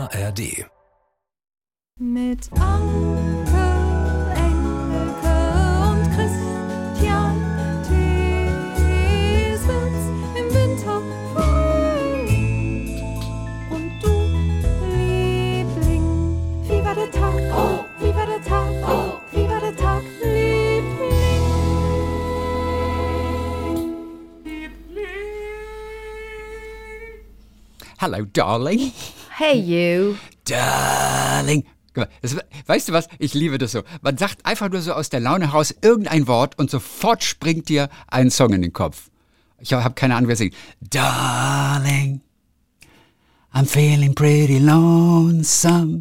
ARD. Mit Anke, Engelke und Christian Thiesens im Winter freut. Und du, Liebling, wie war der Tag? Oh, wie war der Tag? Oh, wie war der Tag, Liebling? Hello, darling. Hey, you. Darling. Weißt du was? Ich liebe das so. Man sagt einfach nur so aus der Laune heraus irgendein Wort und sofort springt dir ein Song in den Kopf. Ich habe keine Ahnung, wer singt. Darling, I'm feeling pretty lonesome.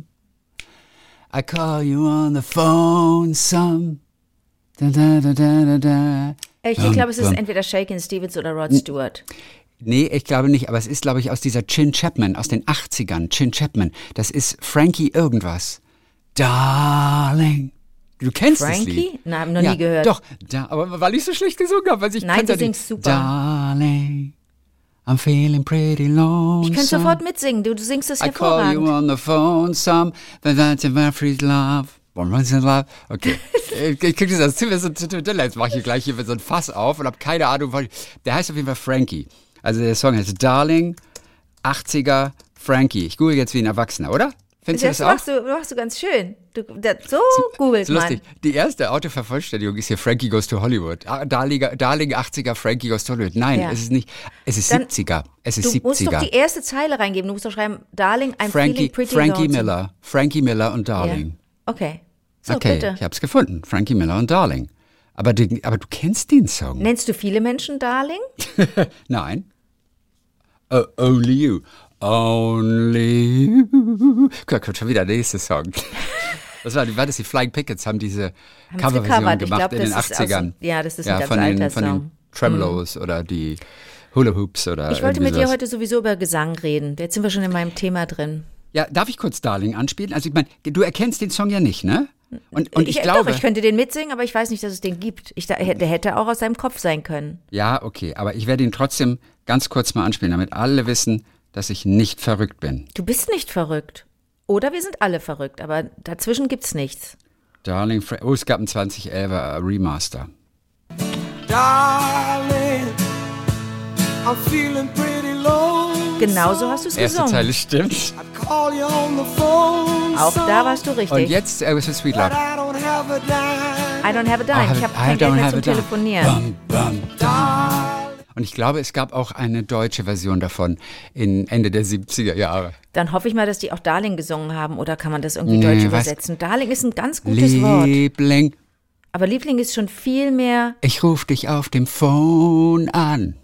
I call you on the phone some. Da, da, da, da, da. Ich glaube, es ist entweder Shakin' Stevens oder Rod Stewart. Nee, ich glaube nicht, aber es ist, glaube ich, aus dieser Chin Chapman, aus den 80ern. Chin Chapman, das ist Frankie irgendwas. Darling. Du kennst das Lied. Frankie? Nein, hab noch nie gehört. Doch, aber weil ich so schlecht gesungen habe. Weil ich Nein, du singst super. Darling, I'm feeling pretty lonesome. Ich kann sofort mitsingen, du singst das hervorragend. I call you on the phone some, but that's a free love. Okay, ich krieg das Zimmer so jetzt mache ich gleich hier so ein Fass auf und habe keine Ahnung, der heißt auf jeden Fall Frankie. Also der Song heißt Darling, 80er, Frankie. Ich google jetzt wie ein Erwachsener, oder? Findest du das auch? Machst du ganz schön. So googelt man. Lustig. Die erste Autovervollständigung ist hier Frankie Goes to Hollywood. Darling 80er, Frankie Goes to Hollywood. Nein, es ist nicht. Es ist 70er. Es ist 70er. Du musst doch die erste Zeile reingeben. Du musst doch schreiben, Darling, I'm feeling pretty lonesome. Frankie Miller und Darling. Ja. Okay. So, okay, bitte. Ich hab's gefunden. Frankie Miller und Darling. Aber du kennst den Song. Nennst du viele Menschen Darling? Nein. Only You. Only You. Guck, schon wieder der nächste Song. War das? Die Flying Pickets haben diese Coverversion gemacht in den 80ern. Das ist ein ganz alter Song. Von den Tremolos oder die Hula Hoops oder ich wollte mit dir heute sowieso über Gesang reden. Jetzt sind wir schon in meinem Thema drin. Ja, darf ich kurz Darling anspielen? Also ich meine, du erkennst den Song ja nicht, ne? Und ich glaube... Doch, ich könnte den mitsingen, aber ich weiß nicht, dass es den gibt. Der hätte auch aus seinem Kopf sein können. Ja, okay, aber ich werde ihn trotzdem ganz kurz mal anspielen, damit alle wissen, dass ich nicht verrückt bin. Du bist nicht verrückt. Oder wir sind alle verrückt, aber dazwischen gibt's nichts. Darling, es gab ein 2011er Remaster. Darling, I'm feeling pretty low. Genauso hast du es gesungen. Erste Zeile stimmt. Auch da warst du richtig. Und jetzt was ist Sweet Love. I don't have a dime. Ich habe kein Geld mehr zum Telefonieren. Und ich glaube, es gab auch eine deutsche Version davon in Ende der 70er Jahre. Dann hoffe ich mal, dass die auch Darling gesungen haben. Oder kann man das irgendwie deutsch übersetzen? Darling ist ein ganz gutes Wort. Liebling. Aber Liebling ist schon viel mehr... Ich rufe dich auf dem Phone an.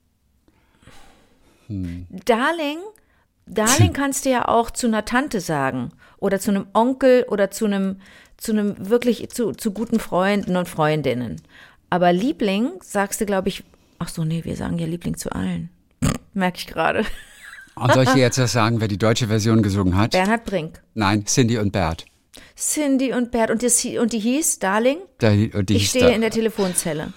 Darling kannst du ja auch zu einer Tante sagen. Oder zu einem Onkel oder zu einem wirklich zu guten Freunden und Freundinnen. Aber Liebling sagst du, glaube ich... Ach so, nee, wir sagen ja Liebling zu allen. Merke ich gerade. Und soll ich dir jetzt was sagen, wer die deutsche Version gesungen hat? Bernhard Brink. Nein, Cindy und Bert. Cindy und Bert. Und die hieß Darling? Ich stehe in der Telefonzelle.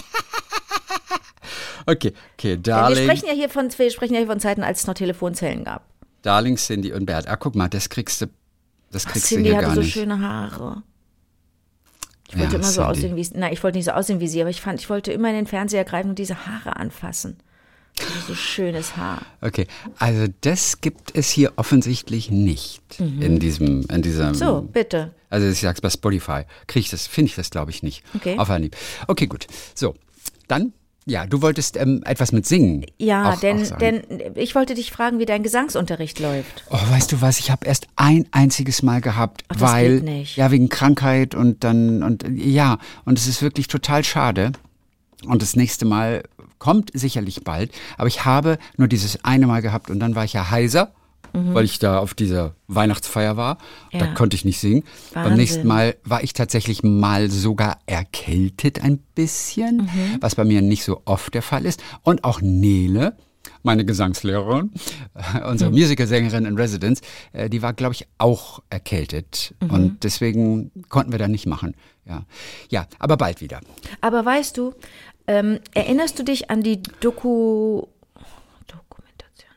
Okay, Darling. Wir sprechen ja hier von Zeiten, als es noch Telefonzellen gab. Darling, Cindy und Bert. Ah, guck mal, das kriegst du hier gar nicht. Cindy hatte so schöne Haare. Ich wollte immer so aussehen wie sie. Nein, ich wollte nicht so aussehen wie sie, aber ich wollte immer in den Fernseher greifen und diese Haare anfassen. So schönes Haar. Okay, also das gibt es hier offensichtlich nicht in diesem. So, bitte. Also ich sag's bei Spotify. Finde ich das, glaube ich, nicht. Okay. Auf Anhieb. Okay, gut. So, dann. Ja, du wolltest etwas mit Singen. Ja, denn ich wollte dich fragen, wie dein Gesangsunterricht läuft. Oh, weißt du was? Ich habe erst ein einziges Mal gehabt, das weil geht nicht. Ja, wegen Krankheit und es ist wirklich total schade. Und das nächste Mal kommt sicherlich bald, aber ich habe nur dieses eine Mal gehabt und dann war ich ja heiser, weil ich da auf dieser Weihnachtsfeier war. Ja. Da konnte ich nicht singen. Wahnsinn. Beim nächsten Mal war ich tatsächlich mal sogar erkältet ein bisschen, was bei mir nicht so oft der Fall ist. Und auch Nele, meine Gesangslehrerin, unsere Musicalsängerin in Residence, die war, glaube ich, auch erkältet. Und deswegen konnten wir da nicht machen. Ja, aber bald wieder. Aber weißt du, erinnerst du dich an die Dokumentation?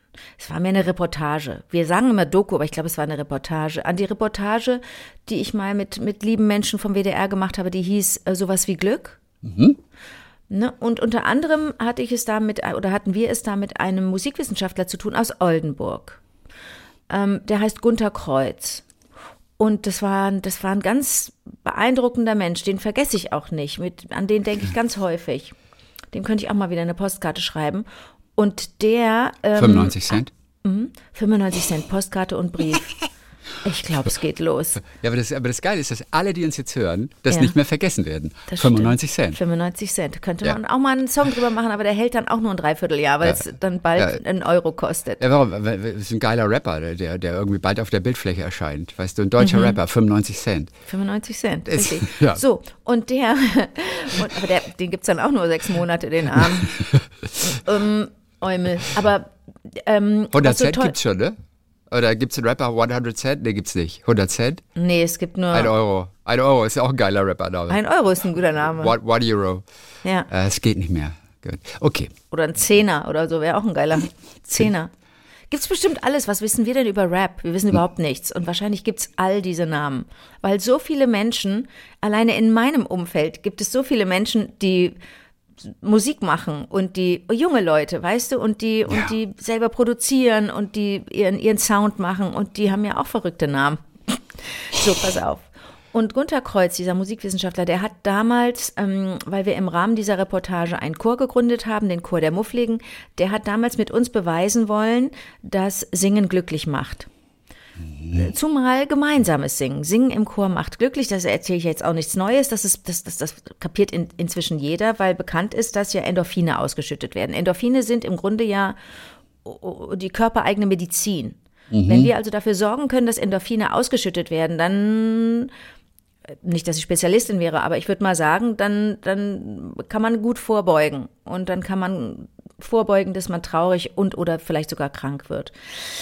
es war mehr eine Reportage. Wir sagen immer Doku, aber ich glaube, es war eine Reportage. An die Reportage, die ich mal mit lieben Menschen vom WDR gemacht habe, die hieß sowas wie Glück. Ne? Und unter anderem hatten wir es da mit einem Musikwissenschaftler zu tun aus Oldenburg. Der heißt Gunter Kreuz. Und das war ein ganz beeindruckender Mensch, den vergesse ich auch nicht. An den denke ich ganz häufig. Dem könnte ich auch mal wieder eine Postkarte schreiben. Und der 95 Cent? 95 Cent, Postkarte und Brief. Ich glaube, es geht los. Ja, aber das Geile ist, dass alle, die uns jetzt hören, das Ja. nicht mehr vergessen werden. Das 95 stimmt. Cent. 95 Cent. Könnte Ja. man auch mal einen Song drüber machen, aber der hält dann auch nur ein Dreivierteljahr, weil es dann bald einen Euro kostet. Ja, warum? Weil es ist ein geiler Rapper, der irgendwie bald auf der Bildfläche erscheint. Weißt du, ein deutscher Rapper, 95 Cent. 95 Cent, Ist- richtig. ja. So, und den gibt es dann auch nur 6 Monate, den Armen. Eumel. Aber 100 was so Cent toll- gibt's schon, ne? Oder gibt's einen Rapper 100 Cent? Nee, gibt's nicht. 100 Cent? Nee, es gibt nur 1 Euro. 1 Euro ist ja auch ein geiler Rappername. 1 Euro ist ein guter Name. 1 Euro. Ja. Es geht nicht mehr. Gut. Okay. Oder ein Zehner oder so, wäre auch ein geiler Zehner. Gibt's bestimmt alles. Was wissen wir denn über Rap? Wir wissen überhaupt nichts. Und wahrscheinlich gibt's all diese Namen. Weil so viele Menschen, alleine in meinem Umfeld, gibt es so viele Menschen, die Musik machen und die junge Leute, weißt du, und die selber produzieren und die ihren Sound machen und die haben ja auch verrückte Namen. So, pass auf. Und Gunter Kreuz, dieser Musikwissenschaftler, der hat damals, weil wir im Rahmen dieser Reportage einen Chor gegründet haben, den Chor der Muffligen, der hat damals mit uns beweisen wollen, dass Singen glücklich macht. Zumal gemeinsames Singen. Singen im Chor macht glücklich, das erzähle ich jetzt auch nichts Neues, das kapiert inzwischen jeder, weil bekannt ist, dass ja Endorphine ausgeschüttet werden. Endorphine sind im Grunde ja die körpereigene Medizin. Wenn wir also dafür sorgen können, dass Endorphine ausgeschüttet werden, dann, nicht, dass ich Spezialistin wäre, aber ich würde mal sagen, dann kann man gut vorbeugen. Und dann kann man vorbeugen, dass man traurig oder vielleicht sogar krank wird.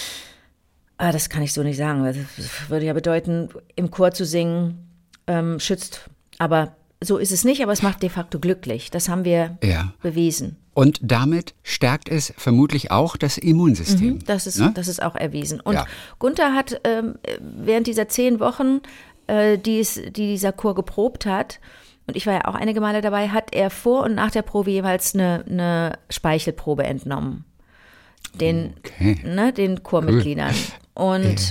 Ah, das kann ich so nicht sagen. Das würde ja bedeuten, im Chor zu singen schützt. Aber so ist es nicht, aber es macht de facto glücklich. Das haben wir bewiesen. Und damit stärkt es vermutlich auch das Immunsystem. Das ne? ist auch erwiesen. Und Ja. Gunther hat während dieser 10 Wochen, die dieser Chor geprobt hat, und ich war ja auch einige Male dabei, hat er vor und nach der Probe jeweils eine Speichelprobe entnommen. Den Chormitgliedern. Und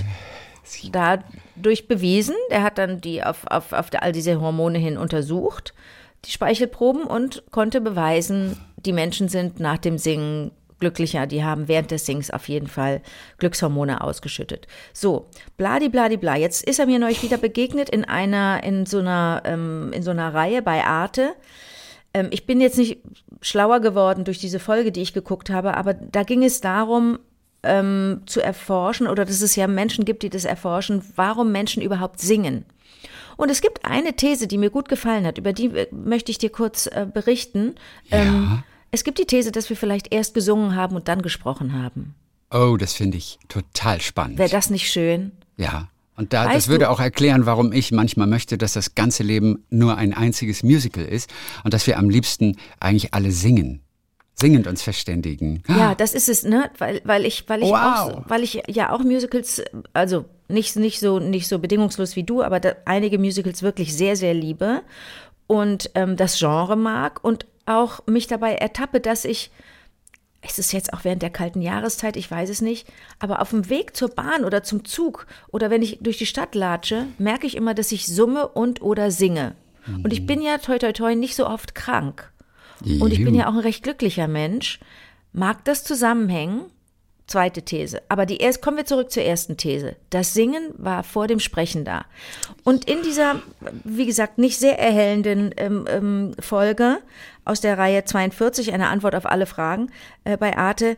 dadurch bewiesen, der hat dann die auf all diese Hormone hin untersucht, die Speichelproben, und konnte beweisen, die Menschen sind nach dem Singen glücklicher, die haben während des Singens auf jeden Fall Glückshormone ausgeschüttet. So, bladibladibla. Jetzt ist er mir neulich wieder begegnet in so einer Reihe bei Arte. Ich bin jetzt nicht schlauer geworden durch diese Folge, die ich geguckt habe, aber da ging es darum, zu erforschen, oder dass es ja Menschen gibt, die das erforschen, warum Menschen überhaupt singen. Und es gibt eine These, die mir gut gefallen hat, über die möchte ich dir kurz berichten. Ja. Es gibt die These, dass wir vielleicht erst gesungen haben und dann gesprochen haben. Oh, das finde ich total spannend. Wäre das nicht schön? Ja. Und das Weißt würde du- auch erklären, warum ich manchmal möchte, dass das ganze Leben nur ein einziges Musical ist und dass wir am liebsten eigentlich alle singend uns verständigen. Ja, das ist es, ne? Weil ich Wow. ja auch Musicals, also nicht so bedingungslos wie du, aber einige Musicals wirklich sehr, sehr liebe und das Genre mag und auch mich dabei ertappe, dass es ist jetzt auch während der kalten Jahreszeit, ich weiß es nicht, aber auf dem Weg zur Bahn oder zum Zug oder wenn ich durch die Stadt latsche, merke ich immer, dass ich summe oder singe. Und ich bin ja toi toi toi nicht so oft krank. Und ich bin ja auch ein recht glücklicher Mensch. Mag das zusammenhängen? Zweite These. Aber kommen wir zurück zur ersten These. Das Singen war vor dem Sprechen da. Und in dieser, wie gesagt, nicht sehr erhellenden Folge aus der Reihe 42, eine Antwort auf alle Fragen bei Arte,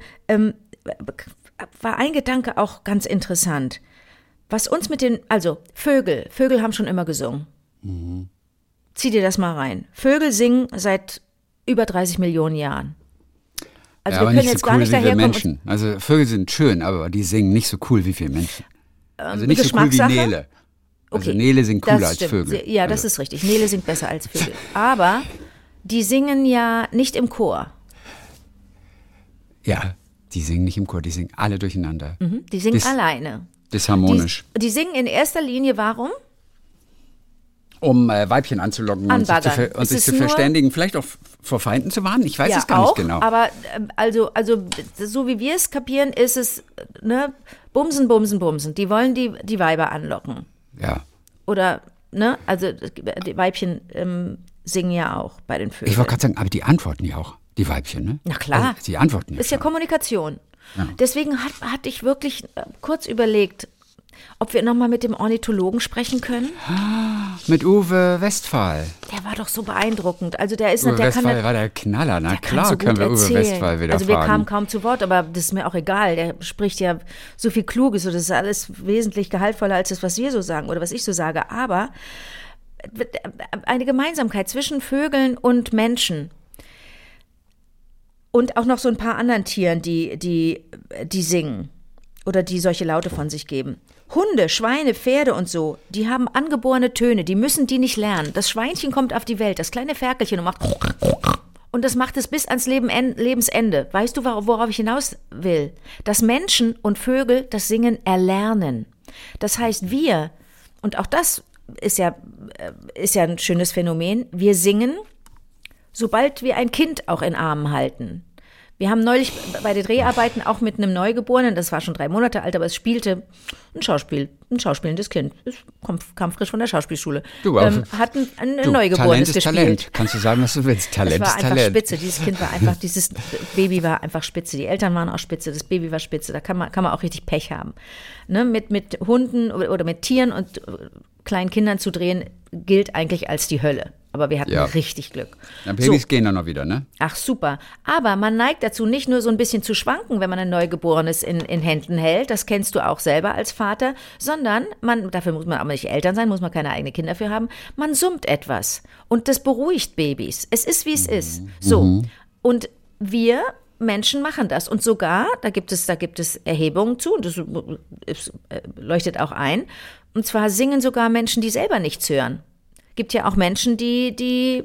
war ein Gedanke auch ganz interessant. Was uns Vögel haben schon immer gesungen. Zieh dir das mal rein. Vögel singen seit über 30 Millionen Jahren. Also ja, wir aber können nicht jetzt so gar cool nicht wie wir daherkommen. Menschen. Also Vögel sind schön, aber die singen nicht so cool wie wir Menschen. Also nicht so cool wie Geschmackssache? Nele. Also Okay, Nele singt cooler das als stimmt. Vögel. Ja, das ist richtig. Nele singt besser als Vögel. Aber die singen ja nicht im Chor. Ja. Die singen nicht im Chor, die singen alle durcheinander. Die singen alleine. Disharmonisch. Die singen in erster Linie, warum? Um Weibchen anzulocken und sich zu verständigen, vielleicht auch vor Feinden zu warnen. Ich weiß es gar nicht genau. Aber also so wie wir es kapieren, ist es ne, Bumsen, Bumsen, Bumsen. Die wollen die Weiber anlocken. Ja. Oder, ne, also die Weibchen singen ja auch bei den Vögeln. Ich wollte gerade sagen, aber die antworten ja auch, die Weibchen, ne? Na klar. Also, die antworten ja ist ja schon. Kommunikation. Ja. Deswegen hatte ich wirklich kurz überlegt, ob wir nochmal mit dem Ornithologen sprechen können. Mit Uwe Westphal. Der war doch so beeindruckend. Also der ist, Uwe der Westphal kann, war der Knaller. Na der kann klar so können gut wir erzählen. Uwe Westphal wieder Also wir fragen. kamen kaum zu Wort, aber das ist mir auch egal. Der spricht ja so viel Kluges und das ist alles wesentlich gehaltvoller als das, was wir so sagen oder was ich so sage. Aber eine Gemeinsamkeit zwischen Vögeln und Menschen und auch noch so ein paar anderen Tieren, die singen oder die solche Laute von sich geben. Hunde, Schweine, Pferde und so, die haben angeborene Töne, die müssen die nicht lernen. Das Schweinchen kommt auf die Welt, das kleine Ferkelchen und macht und das macht es bis ans Lebensende. Weißt du, worauf ich hinaus will? Dass Menschen und Vögel das Singen erlernen. Das heißt, wir, und auch das ist ja ein schönes Phänomen, wir singen, sobald wir ein Kind auch in Armen halten. Wir haben neulich bei den Dreharbeiten auch mit einem Neugeborenen, das war schon 3 Monate alt, aber es spielte ein schauspielendes Kind. Es kam frisch von der Schauspielschule. Hat ein Neugeborenes Talent ist gespielt. Talent. Kannst du sagen, was du willst. Talent Es war ist einfach Talent. spitze. Dieses Baby war einfach spitze. Die Eltern waren auch spitze. Das Baby war spitze. Da kann man auch richtig Pech haben. Ne? Mit Hunden oder mit Tieren und kleinen Kindern zu drehen, gilt eigentlich als die Hölle. Aber wir hatten richtig Glück. Na, Babys gehen dann noch wieder, ne? Ach, super. Aber man neigt dazu, nicht nur so ein bisschen zu schwanken, wenn man ein Neugeborenes in Händen hält, das kennst du auch selber als Vater, sondern dafür muss man aber nicht Eltern sein, muss man keine eigenen Kinder für haben, man summt etwas und das beruhigt Babys. Es ist, wie es ist. So. Und wir Menschen machen das und sogar, da gibt es Erhebungen zu und das leuchtet auch ein, und zwar singen sogar Menschen, die selber nichts hören. Gibt ja auch Menschen, die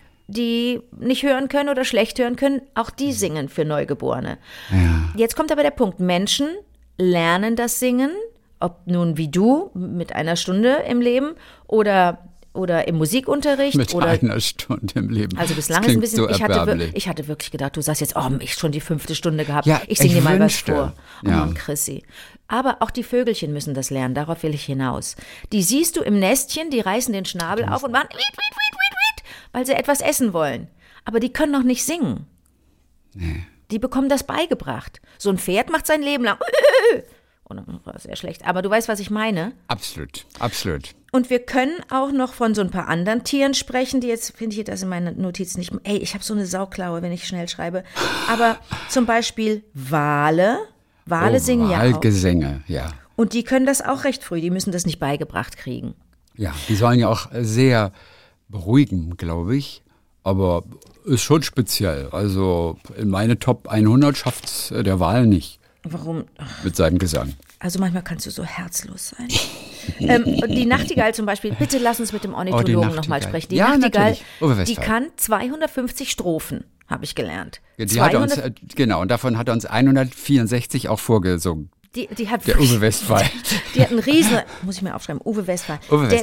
nicht hören können oder schlecht hören können, auch die singen für Neugeborene. Ja. Jetzt kommt aber der Punkt, Menschen lernen das Singen, ob nun wie du mit 1 Stunde im Leben oder im Musikunterricht. Mit oder 1 Stunde im Leben. Also bislang ist ein bisschen, so ich hatte wirklich gedacht, du sagst jetzt, ich schon die 5. Stunde gehabt, ja, ich singe dir mal was vor. Oh ja. Mann, Chrissy. Aber auch die Vögelchen müssen das lernen, darauf will ich hinaus. Die siehst du im Nestchen, die reißen den Schnabel auf und machen weil sie etwas essen wollen. Aber die können noch nicht singen. Nee. Die bekommen das beigebracht. So ein Pferd macht sein Leben lang. Und das war sehr schlecht. Aber du weißt, was ich meine. Absolut, absolut. Und wir können auch noch von so ein paar anderen Tieren sprechen, die jetzt, finde ich das in meinen Notizen nicht. Ey, ich habe so eine Sauklaue, wenn ich schnell schreibe. Aber zum Beispiel Wale. Wale singen ja auch. Wahlgesänge, ja. Und die können das auch recht früh. Die müssen das nicht beigebracht kriegen. Ja, die sollen ja auch sehr beruhigen, glaube ich. Aber ist schon speziell. Also in meine Top 100 schafft's der Wal nicht. Warum? Mit seinem Gesang. Also manchmal kannst du so herzlos sein. Die Nachtigall zum Beispiel, bitte lass uns mit dem Ornithologen nochmal sprechen. Die Nachtigall, die kann 250 Strophen, habe ich gelernt. Ja, und davon hat er uns 164 auch vorgesungen. Die hat der Uwe Westphal. Die hat einen riesen, muss ich mir aufschreiben, Uwe Westphal.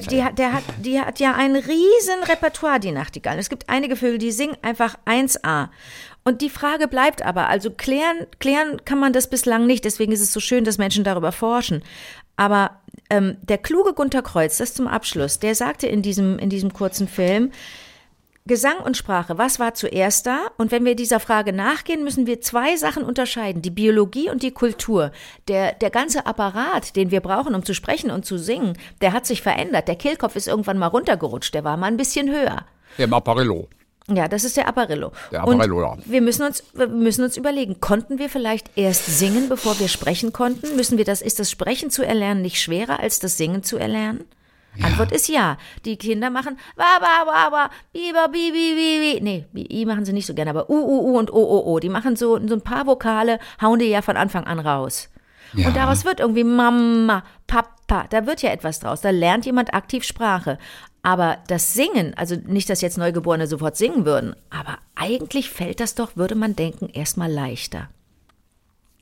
Die hat ja ein riesen Repertoire, die Nachtigall. Es gibt einige Vögel, die singen einfach 1A. Und die Frage bleibt aber, also klären kann man das bislang nicht, deswegen ist es so schön, dass Menschen darüber forschen. Aber der kluge Gunter Kreuz, das zum Abschluss, der sagte in diesem kurzen Film, Gesang und Sprache, was war zuerst da? Und wenn wir dieser Frage nachgehen, müssen wir 2 Sachen unterscheiden, die Biologie und die Kultur. Der ganze Apparat, den wir brauchen, um zu sprechen und zu singen, der hat sich verändert. Der Kehlkopf ist irgendwann mal runtergerutscht, der war mal ein bisschen höher. Im Apparillo. Ja, das ist der Apparillo. Ja. Wir müssen uns überlegen, konnten wir vielleicht erst singen, bevor wir sprechen konnten? Ist das Sprechen zu erlernen nicht schwerer als das Singen zu erlernen? Ja. Antwort ist ja. Die Kinder machen wa wa wa wa biba bi bi bi bi. Nee, i machen sie nicht so gerne, aber u und o. Die machen so ein paar Vokale, hauen die ja von Anfang an raus. Ja. Und daraus wird irgendwie Mama, Papa, da wird ja etwas draus. Da lernt jemand aktiv Sprache. Aber das Singen, also nicht, dass jetzt Neugeborene sofort singen würden, aber eigentlich fällt das doch, würde man denken, erstmal leichter.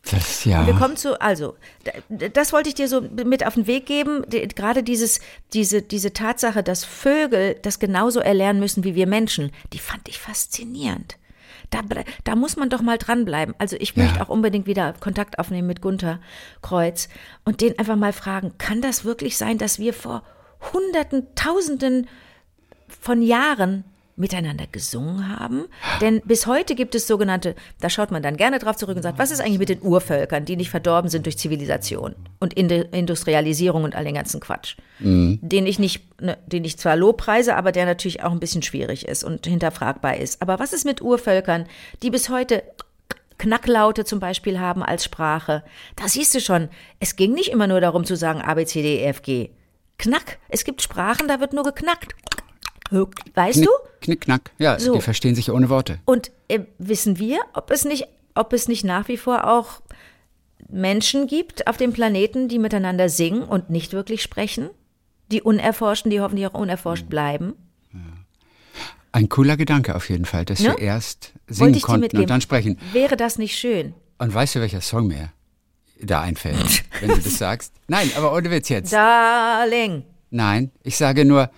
Das, ja. Und wir kommen zu, also, das wollte ich dir so mit auf den Weg geben, gerade diese Tatsache, dass Vögel das genauso erlernen müssen wie wir Menschen, die fand ich faszinierend. Da muss man doch mal dranbleiben. Also ich möchte auch unbedingt wieder Kontakt aufnehmen mit Gunther Kreuz und den einfach mal fragen, kann das wirklich sein, dass wir vor Hunderten, Tausenden von Jahren miteinander gesungen haben? Denn bis heute gibt es sogenannte, da schaut man dann gerne drauf zurück und sagt, was ist eigentlich mit den Urvölkern, die nicht verdorben sind durch Zivilisation und Industrialisierung und all den ganzen Quatsch, den ich zwar lobpreise, aber der natürlich auch ein bisschen schwierig ist und hinterfragbar ist. Aber was ist mit Urvölkern, die bis heute Knacklaute zum Beispiel haben als Sprache? Da siehst du schon, es ging nicht immer nur darum zu sagen A, B, C, D, E, F, G. Knack, es gibt Sprachen, da wird nur geknackt. Weißt du? Knick, knack. Ja, So. die verstehen sich ohne Worte. Und wissen wir, ob es nicht nach wie vor auch Menschen gibt auf dem Planeten, die miteinander singen und nicht wirklich sprechen? Die unerforschten, die hoffentlich auch unerforscht bleiben? Ein cooler Gedanke auf jeden Fall, dass Ne? wir erst Wollte singen ich dir konnten mitgeben. und dann sprechen. Wäre das nicht schön? Und weißt du, welcher Song mir da einfällt, wenn du das sagst? Nein, aber ohne Witz jetzt. Darling. Nein, ich sage nur,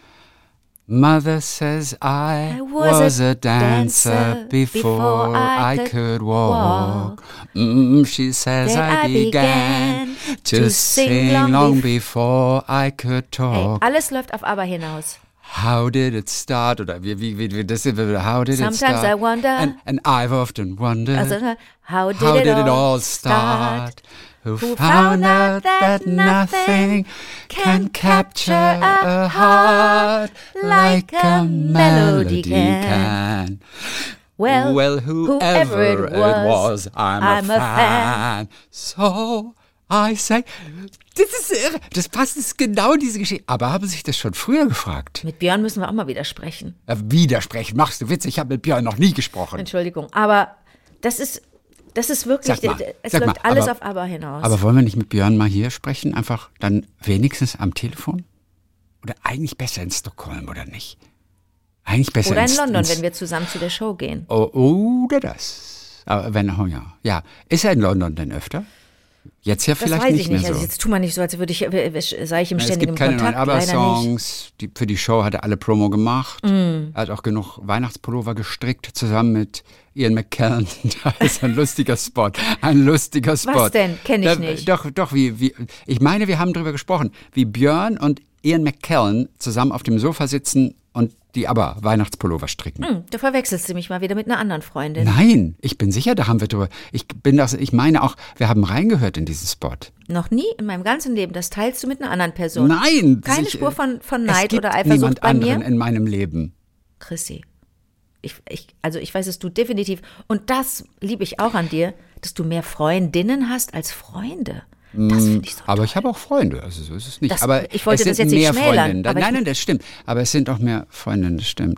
Mother says I was a dancer before I could walk. She says Then I began to sing long before I could Ey, talk. alles läuft auf aber hinaus. How did it start? Oder wie das how did it Sometimes start? I wonder. And I've often wondered. Also, how How did did it it all all start? Who Who found out that nothing can capture a heart like a melody can? Well, whoever it was, I'm a fan. So I say, das ist irre. Das passt, das ist genau diese Geschichte. Aber haben Sie sich das schon früher gefragt? Mit Björn müssen wir auch mal widersprechen. Widersprechen, machst du Witz? Ich habe mit Björn noch nie gesprochen. Entschuldigung, aber das ist wirklich, Sag mal, es sag läuft mal, alles aber- auf aber hinaus. Aber wollen wir nicht mit Björn mal hier sprechen? Einfach dann wenigstens am Telefon? Oder eigentlich besser in Stockholm, oder nicht? Eigentlich besser Oder in ins- London, ins- wenn wir zusammen zu der Show gehen. Oder das. Aber wenn, oh ja. Ja. Ist er in London denn öfter? Jetzt ja Das vielleicht weiß nicht ich mehr nicht. so. Also jetzt tu mal nicht so, als würde sei ich im Es ständigen gibt keine neuen Kontakt. Leider nicht. ABBA-Songs. Für die Show hat er alle Promo gemacht. Mm. Er hat auch genug Weihnachtspullover gestrickt, zusammen mit Ian McKellen. Da ist ein lustiger Spot. Ein lustiger Spot. Was denn? Kenn ich Da- nicht. Doch, ich meine, wir haben drüber gesprochen, wie Björn und Ian McKellen zusammen auf dem Sofa sitzen und die Weihnachtspullover stricken. Du verwechselst du mich mal wieder mit einer anderen Freundin. Nein, ich bin sicher, da haben wir drüber. Ich meine auch, wir haben reingehört in diesen Spot. Noch nie in meinem ganzen Leben. Das teilst du mit einer anderen Person. Nein! Keine sich- Spur von es Neid gibt oder Eifersucht niemand bei anderen mir? in meinem Leben. Chrissy, ich weiß es du definitiv. Und das liebe ich auch an dir, dass du mehr Freundinnen hast als Freunde. Das finde ich so Aber ich habe auch Freunde, also so ist es nicht. Das- aber ich wollte es sind das jetzt nicht mehr schmälern, Freundinnen. aber Nein, das stimmt. Aber es sind auch mehr Freundinnen, das stimmt.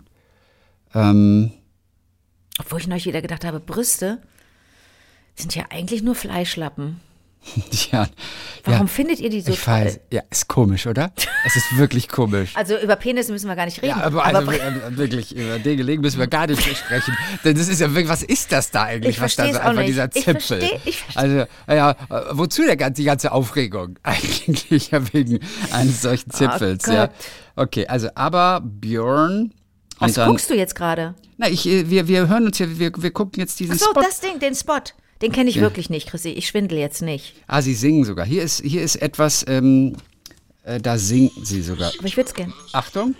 Obwohl ich neulich wieder gedacht habe, Brüste sind ja eigentlich nur Fleischlappen. Ja, Warum ja, findet ihr die so ich toll? weiß. Ja, ist komisch, oder? Es ist wirklich komisch. Also über Penis müssen wir gar nicht reden. Ja, aber wirklich, über den Gelegen müssen wir gar nicht sprechen. Denn das ist ja wirklich, was ist das da eigentlich? Ich was da versteh's so auch einfach nicht. dieser Ich Zipfel. versteh- Also, ja, wozu die ganze Aufregung? Eigentlich ja wegen eines solchen Zipfels, ja. Gott. Okay, also, aber Björn. Was und dann, guckst du jetzt gerade? Na, wir hören uns hier, wir gucken jetzt diesen Ach so, Spot. das Ding, den Spot. Den kenne ich wirklich nicht, Chrissy. Ich schwindel jetzt nicht. Ah, sie singen sogar. Hier ist etwas, da singen sie sogar. Aber ich würde es gerne. Achtung.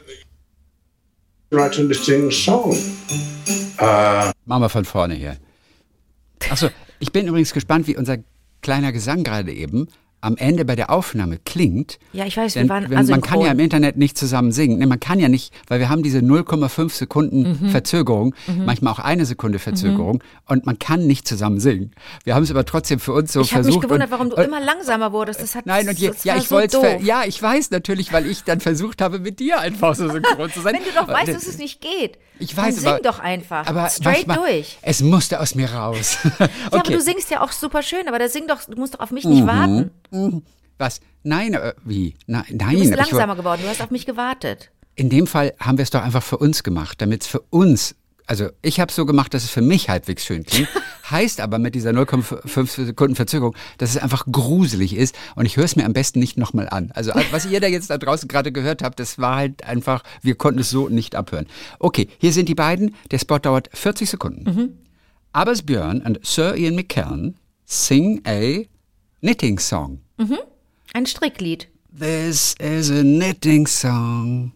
Right to sing a song. Machen wir von vorne hier. Achso, ich bin übrigens gespannt, wie unser kleiner Gesang gerade eben am Ende bei der Aufnahme klingt. Ja, ich weiß, wir Denn waren man kann asynchron. ja im Internet nicht zusammen singen. Nee, man kann ja nicht, weil wir haben diese 0,5 Sekunden Verzögerung, manchmal auch 1 Sekunde Verzögerung und man kann nicht zusammen singen. Wir haben es aber trotzdem für uns so Ich habe versucht. mich gewundert, und, warum du und, immer langsamer wurdest. Das hat Nein, und das ja, war ich so wollte doof. ja, ich weiß natürlich, weil ich dann versucht habe, mit dir einfach so synchron zu sein. Wenn du doch weißt, dass es nicht geht, Ich weiß, dann sing aber, doch einfach. aber Straight manchmal, durch. Es musste aus mir raus. Ja, aber Okay. du singst ja auch super schön, aber du musst doch auf mich nicht warten. Was? Nein, wie? Nein, Du bist aber ich langsamer geworden, du hast auf mich gewartet. in dem Fall haben wir es doch einfach für uns gemacht, damit es für uns Also ich habe so gemacht, dass es für mich halbwegs schön klingt. Heißt aber mit dieser 0,5 Sekunden Verzögerung, dass es einfach gruselig ist. Und ich höre es mir am besten nicht nochmal an. Also was ihr da jetzt da draußen gerade gehört habt, das war halt einfach, wir konnten es so nicht abhören. Okay, hier sind die beiden. Der Spot dauert 40 Sekunden. Abbas Björn and Sir Ian McKellen sing a knitting song. Ein Stricklied. This is a knitting song.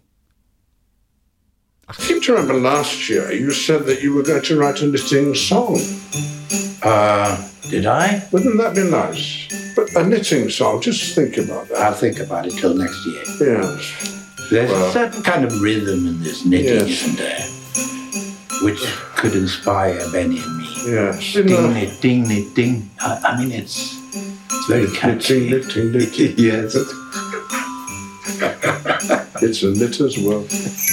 I seem to remember last year you said that you were going to write a knitting song. Did I? Wouldn't that be nice? But a knitting song, just think about that. I'll think about it till next year. Yes. There's a certain kind of rhythm in this knitting, Yes. isn't there? Which could inspire Benny and me. Yes. Ding, knit, ding, knit, ding. I mean, it's very catchy. Knitting, knitting. Yes. It's a knitter's world.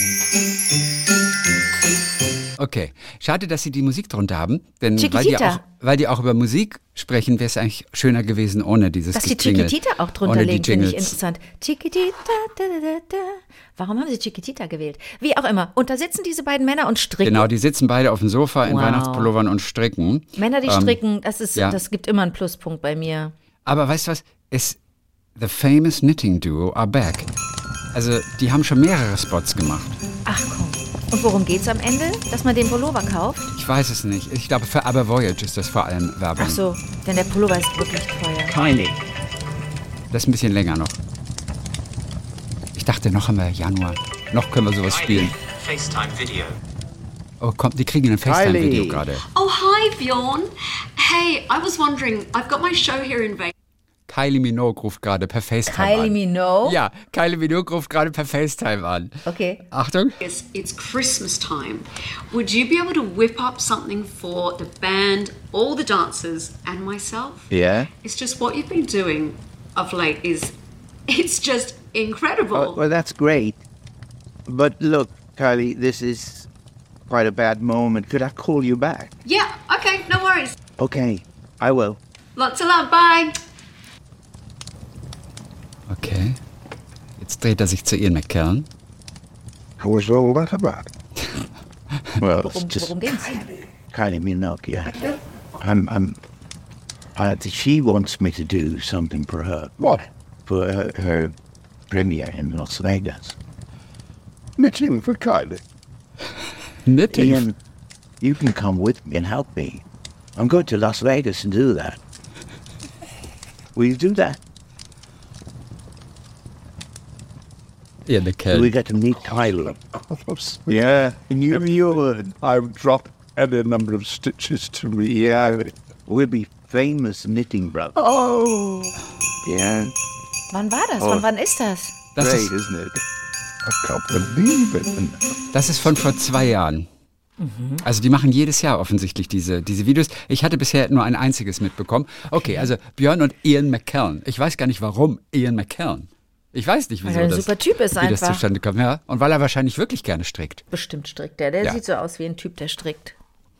Okay, schade, dass sie die Musik drunter haben, denn Chiquitita. weil die auch über Musik sprechen, wäre es eigentlich schöner gewesen ohne dieses Dass die Geklingel, Chiquitita auch drunter ohne die legen, finde ich Jingles. interessant. Chiquitita, da, da, da, da. Warum haben sie Chiquitita gewählt? Wie auch immer. Und da sitzen diese beiden Männer und stricken. Genau, die sitzen beide auf dem Sofa in Wow. Weihnachtspullovern und stricken. Männer, die stricken, ja. das gibt immer einen Pluspunkt bei mir. Aber weißt du was? The famous knitting duo are back. Also, die haben schon mehrere Spots gemacht. Ach komm. Und worum geht's am Ende? Dass man den Pullover kauft? Ich weiß es nicht. Ich glaube, für Aber Voyage ist das vor allem Werbung. Ach so, denn der Pullover ist wirklich teuer. Kylie. Das ist ein bisschen länger noch. Ich dachte, noch haben wir Januar. Noch können wir sowas spielen. FaceTime video. Oh, komm, die kriegen ein FaceTime-Video gerade. Oh, hi, Bjorn. Hey, I was wondering, I've got my show here in Vegas. Kylie Minogue ruft gerade per FaceTime Kylie an. Minogue? Ja, Kylie Minogue ruft gerade per FaceTime an. Okay. Achtung. It's Christmas time. Would you be able to whip up something for the band, all the dancers, and myself? Yeah? It's just what you've been doing of late it's just incredible. Oh, well, that's great. But look, Kylie, this is quite a bad moment. Could I call you back? Yeah, okay, no worries. Okay, I will. Lots of love, bye. Okay. Jetzt dreht er sich zu Ian McKellen. How was all that about? Well, it's just Worum geht's? Kylie Minogue, yeah. She wants me to do something for her. What? For her premiere in Las Vegas. Knitting for Kylie. Knitting. Ian, you can come with me and help me. I'm going to Las Vegas and do that. Will you do that? Ian We McKellen. get to meet Kylie. Yeah, and you would. I would drop any number of stitches to me. Yeah. We'll be famous knitting brothers. Oh, Yeah, Wann war das? Von wann ist das? Das great, ist, isn't it? I can't believe it. das ist von vor 2 Jahren. Also die machen jedes Jahr offensichtlich diese Videos. Ich hatte bisher nur ein einziges mitbekommen. Okay, also Björn und Ian McKellen. Ich weiß gar nicht, warum Ian McKellen. Ich weiß nicht, wieso Weil er ein das, super Typ ist wie das einfach. zustande kommt. Ja, und weil er wahrscheinlich wirklich gerne strickt. Bestimmt strickt der. Der Ja. sieht so aus wie ein Typ, der strickt.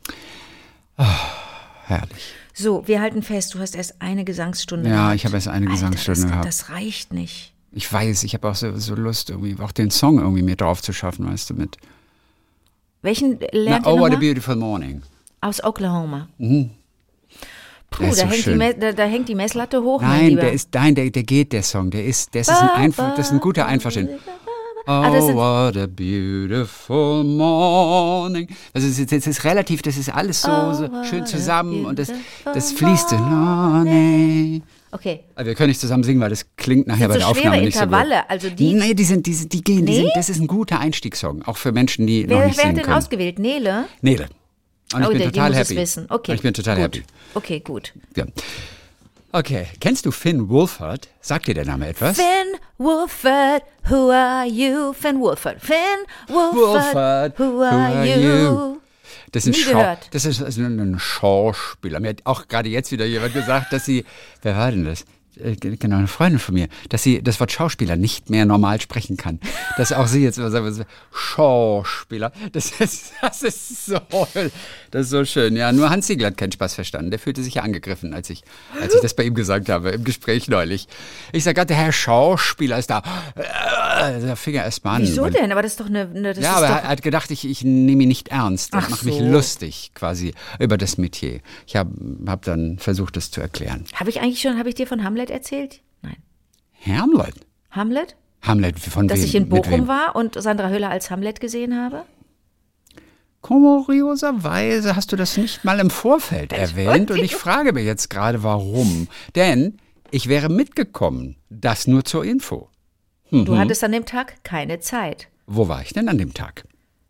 Herrlich. So, wir halten fest, du hast erst eine Gesangsstunde Ja, gehabt. ich habe erst eine Alter, Gesangsstunde gehabt. Das reicht nicht. Ich weiß, ich habe auch so Lust, irgendwie auch den Song irgendwie mir drauf zu schaffen, weißt du, mit Welchen lernt ihr Oh, What a nochmal? Beautiful Morning. Aus Oklahoma. Puh, Der ist da, so hängt schön. da hängt die Messlatte hoch, mein Nein, Lieber. der geht, der Song. Das ist ein guter Einverständnis. Oh, das sind- what a beautiful morning. Also es ist relativ, das ist alles so schön zusammen und das fließt so. Morning. Okay. Aber wir können nicht zusammen singen, weil das klingt nachher bei so der Aufnahme schwere nicht so gut. Intervalle, also die- Nee, die gehen, Nee? das ist ein guter Einstiegssong, auch für Menschen, die noch Wer nicht hat singen den können. ausgewählt? Nele? Nele. Und ich bin die total muss happy. es wissen. Okay. Und ich bin total gut. happy. Okay, gut. Ja. Okay, kennst du Finn Wolfhard? Sagt dir der Name etwas? Finn Wolfhard, who are you? Finn Wolfhard. Finn Wolfhard, who are you? Das ist, Nie gehört. Das ist also ein Schauspieler. Mir hat auch gerade jetzt wieder jemand gesagt, dass sie, wer war denn das? Genau, eine Freundin von mir, dass sie das Wort Schauspieler nicht mehr normal sprechen kann. Dass auch sie jetzt immer sagt, Schauspieler. Das ist so schön. Ja, nur Hans Siegel hat keinen Spaß verstanden. Der fühlte sich ja angegriffen, als ich das bei ihm gesagt habe, im Gespräch neulich. Ich sage, der Herr Schauspieler ist da. Da fing er erst mal an. Wieso denn? Aber das ist doch eine Ja, ist aber doch, er hat gedacht, ich nehme ihn nicht ernst. Ich Ach mache mich so. lustig quasi über das Metier. Ich hab dann versucht, das zu erklären. Habe ich dir von Hamlet erzählt? Nein. Hamlet? Hamlet? Hamlet, von Dass wem? ich in Mit wem? Bochum war und Sandra Hüller als Hamlet gesehen habe? Kurioserweise hast du das nicht mal im Vorfeld erwähnt und ich frage mich jetzt gerade, warum. Denn ich wäre mitgekommen, das nur zur Info. Du hattest an dem Tag keine Zeit. Wo war ich denn an dem Tag?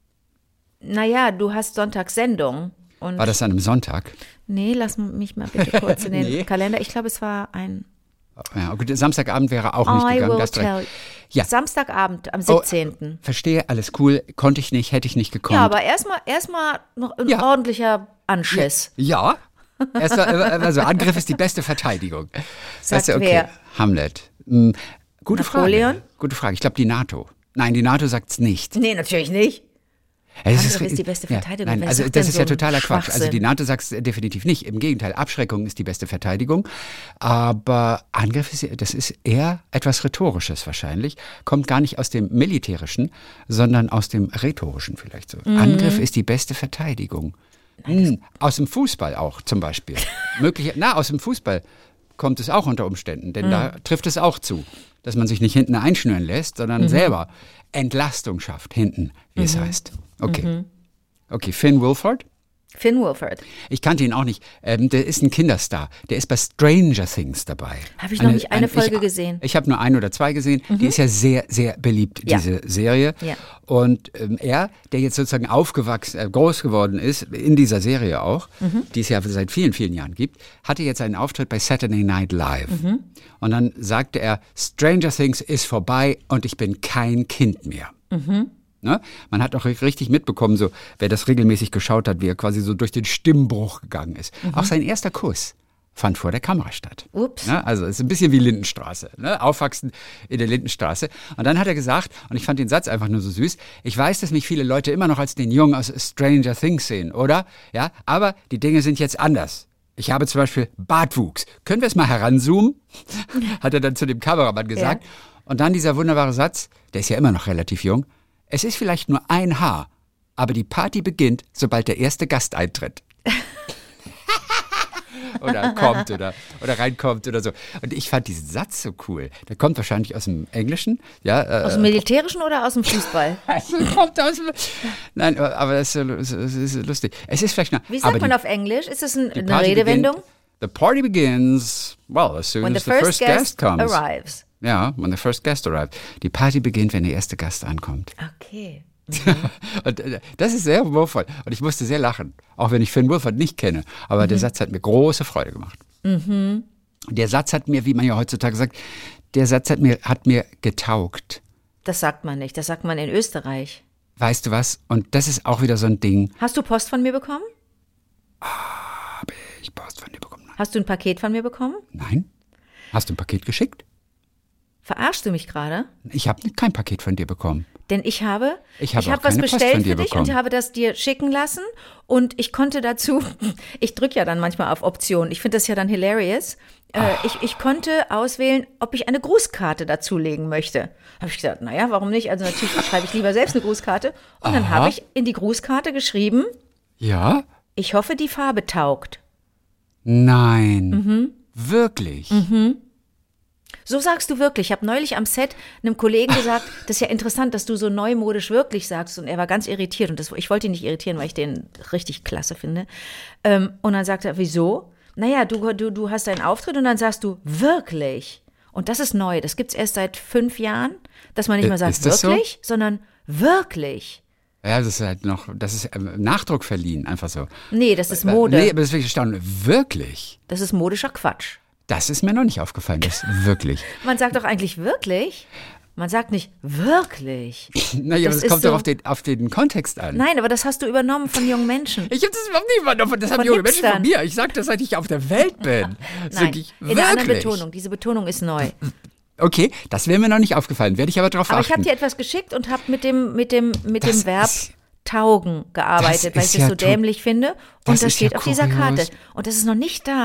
Naja, du hast Sonntagssendung. Und War das an einem Sonntag? Nee, lass mich mal bitte kurz in den Nee. Kalender. Ich glaube, es war ein Ja, gut, Samstagabend wäre auch nicht I gegangen. will das direkt. tell. Ja. Samstagabend am 17. Verstehe, alles cool. Konnte ich nicht, hätte ich nicht gekonnt. Ja, aber erstmal noch ein Ja. ordentlicher Anschiss. Ja. Also Angriff ist die beste Verteidigung. Sagt okay. wer? Hamlet. Gute Napoleon? Frage. Gute Frage. Ich glaube die NATO. Nein, die NATO sagt's nicht. Nee, natürlich nicht. Es Angriff ist die beste Verteidigung. Ja, nein, Wer also sagt das denn ist so ja einen totaler Quatsch. Also die Schwachsinn? NATO sagt es definitiv nicht. Im Gegenteil, Abschreckung ist die beste Verteidigung. Aber Angriff das ist eher etwas Rhetorisches wahrscheinlich. Kommt gar nicht aus dem Militärischen, sondern aus dem Rhetorischen vielleicht so. Angriff ist die beste Verteidigung. Aus dem Fußball auch zum Beispiel. Aus dem Fußball kommt es auch unter Umständen, denn da trifft es auch zu, dass man sich nicht hinten einschnüren lässt, sondern selber Entlastung schafft, hinten, wie es heißt. Okay. Okay, Finn Wolfhard. Finn Wolfhard. Ich kannte ihn auch nicht. Der ist ein Kinderstar. Der ist bei Stranger Things dabei. Habe ich noch nicht eine Folge gesehen. Ich habe nur 1 oder 2 gesehen. Die ist ja sehr, sehr beliebt, Ja. diese Serie. Ja. Und er, der jetzt sozusagen groß geworden ist, in dieser Serie auch, die es ja seit vielen, vielen Jahren gibt, hatte jetzt einen Auftritt bei Saturday Night Live. Und dann sagte er, Stranger Things ist vorbei und ich bin kein Kind mehr. Ne? Man hat auch richtig mitbekommen, so wer das regelmäßig geschaut hat, wie er quasi so durch den Stimmbruch gegangen ist. Auch sein erster Kuss fand vor der Kamera statt. Ups. Ne? Also es ist ein bisschen wie Lindenstraße, ne? Aufwachsen in der Lindenstraße. Und dann hat er gesagt, und ich fand den Satz einfach nur so süß, ich weiß, dass mich viele Leute immer noch als den Jungen aus Stranger Things sehen, oder? Ja, aber die Dinge sind jetzt anders. Ich habe zum Beispiel Bartwuchs. Können wir es mal heranzoomen? Hat er dann zu dem Kameramann gesagt. Ja. Und dann dieser wunderbare Satz, der ist ja immer noch relativ jung. Es ist vielleicht nur ein Haar, aber die Party beginnt, sobald der erste Gast eintritt. Oder kommt oder reinkommt oder so. Und ich fand diesen Satz so cool. Der kommt wahrscheinlich aus dem Englischen. Ja, Aus dem Militärischen oder aus dem Fußball? kommt aus dem, nein, aber das ist so lustig. Es ist vielleicht noch, Wie aber sagt man die- auf Englisch? Ist das eine Party Redewendung? The party begins, well, as soon When as the the first first guest comes. arrives. Ja, when the first guest arrives. Die Party beginnt, wenn der erste Gast ankommt. Okay. Und das ist sehr humorvoll. Und ich musste sehr lachen, auch wenn ich Finn Wolfhard nicht kenne. Aber der Satz hat mir große Freude gemacht. Der Satz hat mir, wie man ja heutzutage sagt, der Satz hat mir getaugt. Das sagt man nicht. Das sagt man in Österreich. Weißt du was? Und das ist auch wieder so ein Ding. Hast du Post von mir bekommen? Habe ich Post von dir bekommen? Hast du ein Paket von mir bekommen? Nein? Hast du ein Paket geschickt? Verarschst du mich gerade? Ich habe kein Paket von dir bekommen. Denn ich habe Ich habe auch was keine Post bestellt von dir für dich bekommen. und habe das dir schicken lassen und ich konnte dazu, ich drücke ja dann manchmal auf Optionen, ich finde das ja dann hilarious, ich konnte auswählen, ob ich eine Grußkarte dazulegen möchte. Habe ich gesagt, naja, warum nicht? Also natürlich schreibe ich lieber selbst eine Grußkarte und dann habe ich in die Grußkarte geschrieben, Ja? ich hoffe, die Farbe taugt. Nein. Wirklich? So sagst du wirklich. Ich habe neulich am Set einem Kollegen gesagt, das ist ja interessant, dass du so neumodisch wirklich sagst. Und er war ganz irritiert. Und ich wollte ihn nicht irritieren, weil ich den richtig klasse finde. Und dann sagt er, wieso? Naja, du hast einen Auftritt und dann sagst du, wirklich. Und das ist neu. Das gibt's erst seit 5 Jahren, dass man nicht mehr sagt, Ist das so? wirklich, sondern wirklich. Ja, das ist halt noch, das ist Nachdruck verliehen, einfach so. Nee, das ist Mode. Nee, aber das ist wirklich erstaunlich. Wirklich? Das ist modischer Quatsch. Das ist mir noch nicht aufgefallen, das wirklich. Man sagt doch eigentlich wirklich. Man sagt nicht wirklich. Naja, aber Das das kommt ist so- doch auf den Kontext an. Nein, aber das hast du übernommen von jungen Menschen. Ich habe das überhaupt nicht übernommen. Das haben Von junge Menschen von Hipstern. mir. Ich sage das, seit ich auf der Welt bin. Sag Nein, ich, in einer anderen wirklich? Betonung. Diese Betonung ist neu. Okay, das wäre mir noch nicht aufgefallen. Werde ich aber drauf Aber achten. ich habe dir etwas geschickt und habe mit dem Das Verb ist- taugen gearbeitet, weil ist ich das ja so dämlich finde. das Und das ist ja steht auf dieser kurios. Karte. Und das ist noch nicht da.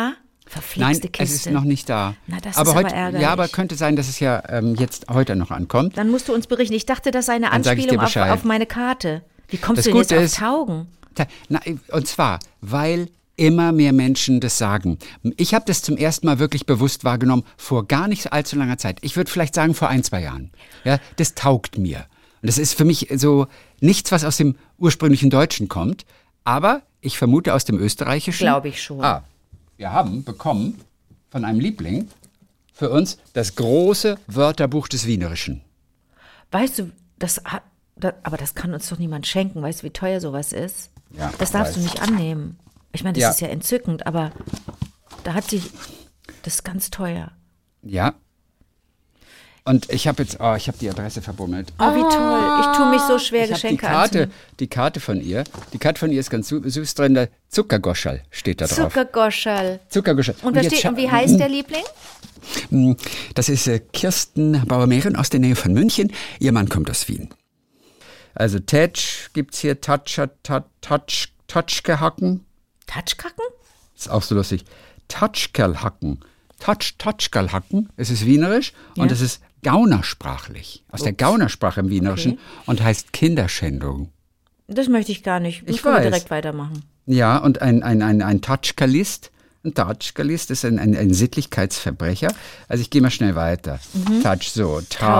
Verflixte Nein, Kiste. es ist noch nicht da. Na, das aber ist heute, aber ärgerlich. Ja, aber könnte sein, dass es ja jetzt heute noch ankommt. Dann musst du uns berichten. Ich dachte, das sei eine Dann sag ich dir Anspielung Bescheid. auf meine Karte. Wie kommst Das du denn jetzt Gute auf ist- Taugen? Na, und zwar, weil immer mehr Menschen das sagen. Ich habe das zum ersten Mal wirklich bewusst wahrgenommen vor gar nicht allzu langer Zeit. Ich würde vielleicht sagen vor 1-2 Jahren. Ja, das taugt mir. Und das ist für mich so nichts, was aus dem ursprünglichen Deutschen kommt, aber ich vermute aus dem Österreichischen. Glaube ich schon. Wir haben bekommen von einem Liebling für uns das große Wörterbuch des Wienerischen. Weißt du, aber das kann uns doch niemand schenken. Weißt du, wie teuer sowas ist? Ja, Das darfst weiß. du nicht annehmen. Ich meine, das Ja. ist ja entzückend, aber das ist ganz teuer. Ja. Und ich habe jetzt, ich habe die Adresse verbummelt. Oh, wie toll. Ich tue mich so schwer, Ich habe Geschenke die Karte von ihr. Die Karte von ihr ist ganz süß drin. Der Zuckergoscherl steht da drauf. Zuckergoscherl. Zuckergoscherl. Und wie heißt der Liebling? Das ist Kirsten Bauer-Mehren aus der Nähe von München. Ihr Mann kommt aus Wien. Also Tetsch gibt's hier, Tatschkehacken. Tatschkacken? Ist auch so lustig. Tatschkerlhacken. Tatschkerlhacken. Es ist wienerisch und es ist gaunersprachlich. Aus der Gaunersprache im Wienerischen und heißt Kinderschändung. Das möchte ich gar nicht. Ich können wir weiß. direkt weitermachen. Ja, und ein Tatschkerlist. Ein Tatschkerlist ist ein Sittlichkeitsverbrecher. Also ich gehe mal schnell weiter. Tatsch, so.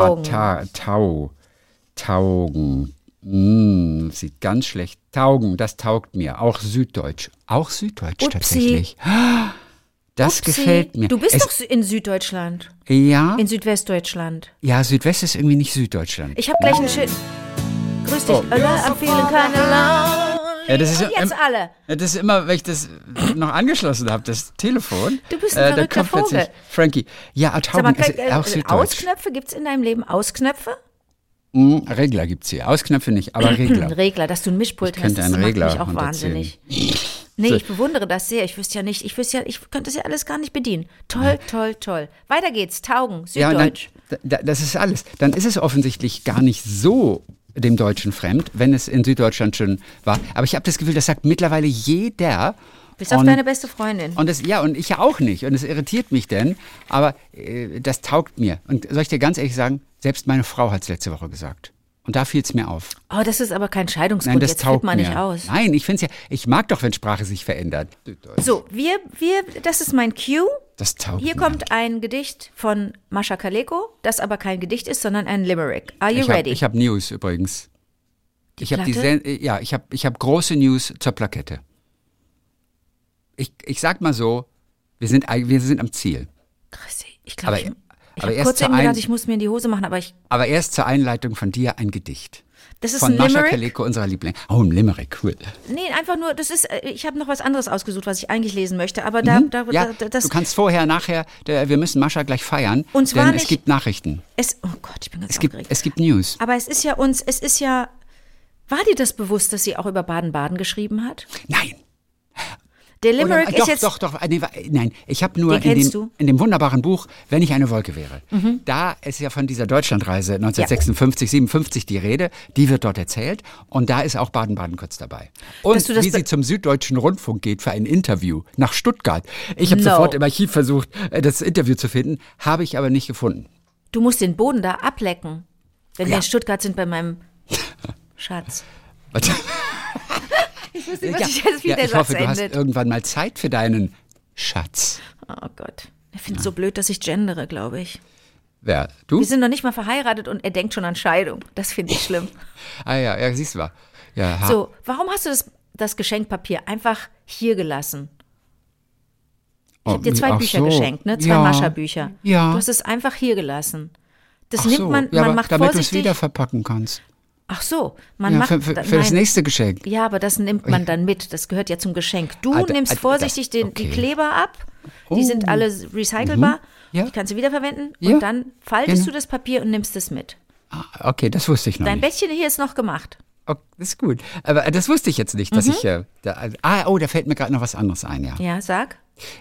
Taugen. Sieht ganz schlecht. Taugen, das taugt mir. Auch Süddeutsch. Auch Süddeutsch Upsi. tatsächlich. Das Upsi. gefällt mir. Du bist Es- doch in Süddeutschland. Ja, In Südwestdeutschland. ja, Südwest ist irgendwie nicht Süddeutschland. Ich habe gleich ein Schild. Grüß dich. I'm feeling kinda alone. Ja, das ist Und jetzt alle. Ja, das ist immer, wenn ich das noch angeschlossen habe, das Telefon. Du bist ein da verrückter kommt plötzlich Vogel. Frankie. Ja, Sag Tauben mal, ist auch Süddeutsch. Ausknöpfe? Gibt es in deinem Leben Ausknöpfe? Regler gibt's hier. Ausknöpfe nicht, aber Regler. Regler, dass du ein Mischpult Ich hast, könnte das einen macht Regler mich auch runterziehen. wahnsinnig. Nee, ich bewundere das sehr. Ich wüsste ja nicht, ich könnte das ja alles gar nicht bedienen. Toll, toll, toll. Weiter geht's. Taugen, Ja, und dann, Süddeutsch. das ist alles. Dann ist es offensichtlich gar nicht so dem Deutschen fremd, wenn es in Süddeutschland schon war. Aber ich habe das Gefühl, das sagt mittlerweile jeder. Bis auf Und- deine beste Freundin. Und ich ja auch nicht. Und es irritiert mich denn. Aber das taugt mir. Und soll ich dir ganz ehrlich sagen, selbst meine Frau hat es letzte Woche gesagt. Und da fiel es mir auf. Oh, das ist aber kein Nein, Scheidungsgrund. das Jetzt taugt flippt man mir. nicht aus. Nein, ich finde es ja, ich mag doch, wenn Sprache sich verändert. So, das ist mein Cue. Das taugt Hier mir. kommt ein Gedicht von Mascha Kaleko, das aber kein Gedicht ist, sondern ein Limerick. Are you ready? Ich habe News übrigens. Ich habe Platte? ich habe große News zur Plakette. Ich sag mal so, wir sind am Ziel. Chrissy, ich glaube, ich aber habe erst kurz zur eben gedacht, Ein- ich muss mir in die Hose machen, aber Aber erst zur Einleitung von dir ein Gedicht. das ist Von ein Mascha Limerick. Kaleko, unserer Liebling. Oh, ein Limerick, cool. Nee, einfach nur, ich habe noch was anderes ausgesucht, was ich eigentlich lesen möchte, aber Ja, das, du kannst vorher, nachher, wir müssen Mascha gleich feiern, Und zwar denn nicht- es gibt Nachrichten. oh Gott, ich bin ganz Es aufgeregt. gibt News. Aber es ist ja, war dir das bewusst, dass sie auch über Baden-Baden geschrieben hat? Nein. Der Limerick Oder, ist jetzt, Doch. Nein, ich habe nur Den kennst du? in dem wunderbaren Buch, Wenn ich eine Wolke wäre. Da ist ja von dieser Deutschlandreise 1956, 57 die Rede. Die wird dort erzählt. Und da ist auch Baden-Baden kurz dabei. Und Dass du das wie sie zum Süddeutschen Rundfunk geht für ein Interview nach Stuttgart. Ich habe No. sofort im Archiv versucht, das Interview zu finden, habe ich aber nicht gefunden. du musst den Boden da ablecken, wenn wir Ja. in Stuttgart sind bei meinem Schatz. Warte. Ich wusste nicht, wie der ich Satz hoffe, du hast endet. irgendwann mal Zeit für deinen Schatz. Oh Gott. Er findet es so blöd, dass ich gendere, glaube ich. Wer? Du? Wir sind noch nicht mal verheiratet und er denkt schon an Scheidung. Das finde ich schlimm. Ja, siehst du mal. Ja, So, warum hast du das Geschenkpapier einfach hier gelassen? Ich habe dir 2 ach Bücher so. geschenkt, ne? 2 Ja. Mascha-Bücher. Ja. Du hast es einfach hier gelassen. Das Ach nimmt so, man, ja, man aber macht damit du es vorsichtig. wieder verpacken kannst. Ach so, man Ja, macht für das nächste Geschenk. Ja, aber das nimmt man dann mit. Das gehört ja zum Geschenk. Du Ah, nimmst vorsichtig die okay. Kleber ab. Die Oh. sind alle recycelbar. Ja. Die kannst du wiederverwenden. Ja. Und dann faltest Genau. du das Papier und nimmst es mit. Okay, das wusste ich noch Dein nicht. Bettchen hier ist noch gemacht. Okay, das ist gut. Aber das wusste ich jetzt nicht, dass ich da fällt mir gerade noch was anderes ein, ja. Ja, sag.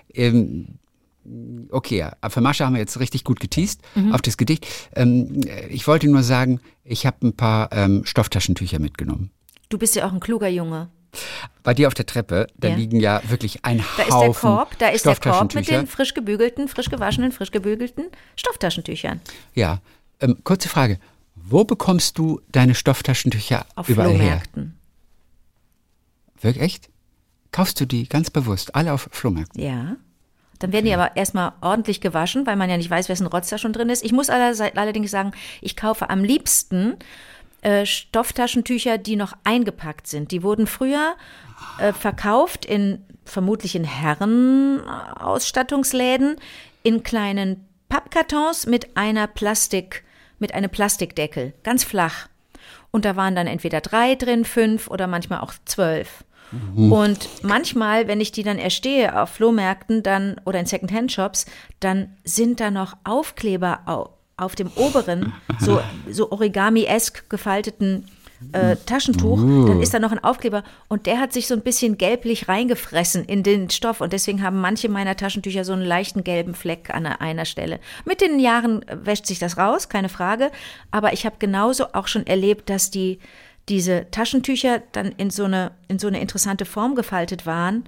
Okay, aber für Mascha haben wir jetzt richtig gut geteast auf das Gedicht. Ich wollte nur sagen, ich habe ein paar Stofftaschentücher mitgenommen. Du bist ja auch ein kluger Junge. Bei dir auf der Treppe, da Ja. liegen ja wirklich ein Da ist der Haufen Korb, da ist der Korb mit Stofftaschentücher. den frisch gebügelten, frisch gewaschenen, frisch gebügelten Stofftaschentüchern. Ja, kurze Frage. Wo bekommst du deine Stofftaschentücher Auf überall her? Flohmärkten. Wirklich echt? Kaufst du die ganz bewusst, alle auf Flohmärkten? Ja. Dann werden die aber erstmal ordentlich gewaschen, weil man ja nicht weiß, wessen Rotz da schon drin ist. Ich muss allerdings sagen, ich kaufe am liebsten Stofftaschentücher, die noch eingepackt sind. Die wurden früher verkauft vermutlich in Herrenausstattungsläden in kleinen Pappkartons mit einem Plastikdeckel, ganz flach. Und da waren dann entweder 3 drin, 5 oder manchmal auch 12. Und manchmal, wenn ich die dann erstehe auf Flohmärkten dann oder in Secondhand-Shops, dann sind da noch Aufkleber auf dem oberen, so Origami-esk gefalteten Taschentuch, dann ist da noch ein Aufkleber und der hat sich so ein bisschen gelblich reingefressen in den Stoff und deswegen haben manche meiner Taschentücher so einen leichten gelben Fleck an einer Stelle. Mit den Jahren wäscht sich das raus, keine Frage, aber ich habe genauso auch schon erlebt, dass diese Taschentücher dann in so eine interessante Form gefaltet waren.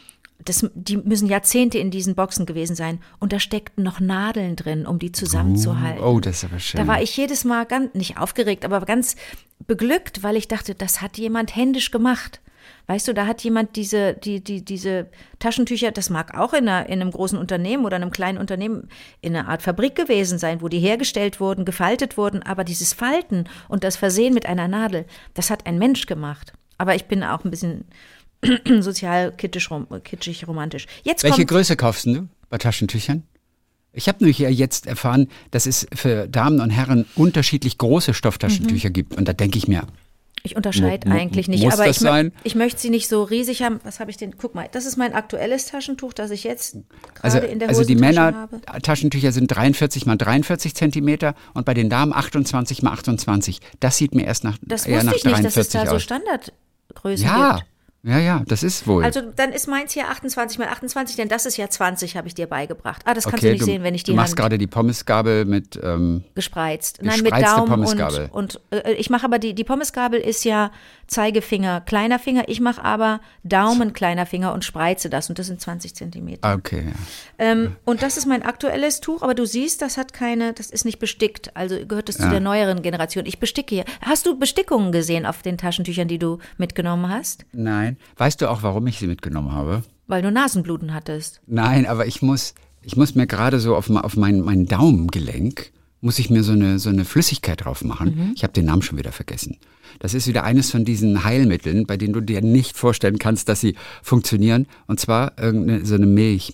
Die müssen Jahrzehnte in diesen Boxen gewesen sein. Und da steckten noch Nadeln drin, um die zusammenzuhalten. Oh, das ist aber schön. Da war ich jedes Mal nicht aufgeregt, aber ganz beglückt, weil ich dachte, das hat jemand händisch gemacht. Weißt du, da hat jemand diese Taschentücher, das mag auch in einem großen Unternehmen oder einem kleinen Unternehmen in einer Art Fabrik gewesen sein, wo die hergestellt wurden, gefaltet wurden, aber dieses Falten und das Versehen mit einer Nadel, das hat ein Mensch gemacht. Aber ich bin auch ein bisschen sozial kitschig romantisch. Welche Größe kaufst du bei Taschentüchern? Ich habe nämlich ja jetzt erfahren, dass es für Damen und Herren unterschiedlich große Stofftaschentücher gibt. Und da denke ich mir, ich unterscheide eigentlich nicht, muss aber das sein? Ich möchte sie nicht so riesig haben. Was habe ich denn? Guck mal, das ist mein aktuelles Taschentuch, das ich jetzt gerade in der Also die Hosentasche habe. Männer-Taschentücher sind 43 mal 43 Zentimeter und bei den Damen 28 mal 28. Das sieht mir erst nach Das eher wusste nach ich nicht, dass es 43 da so aus. Standardgrößen Ja, gibt. ja, das ist wohl. Also dann ist meins hier 28 mal 28, denn das ist ja 20, habe ich dir beigebracht. Das kannst okay, du nicht sehen, wenn ich die Du machst Hand gerade die Pommesgabel mit gespreizt. Nein, mit gespreizte Daumen Pommesgabel. und ich mache aber die Pommesgabel ist ja Zeigefinger, kleiner Finger. Ich mache aber Daumen, kleiner Finger und spreize das und das sind 20 Zentimeter. Okay, ja. Und das ist mein aktuelles Tuch, aber du siehst, das ist nicht bestickt, also gehört es zu der neueren Generation. Ich besticke hier. Hast du Bestickungen gesehen auf den Taschentüchern, die du mitgenommen hast? Nein. Weißt du auch, warum ich sie mitgenommen habe? Weil du Nasenbluten hattest. Nein, aber ich muss mir gerade so auf mein Daumengelenk, muss ich mir so eine Flüssigkeit drauf machen. Ich habe den Namen schon wieder vergessen. Das ist wieder eines von diesen Heilmitteln, bei denen du dir nicht vorstellen kannst, dass sie funktionieren. Und zwar irgendeine Milch.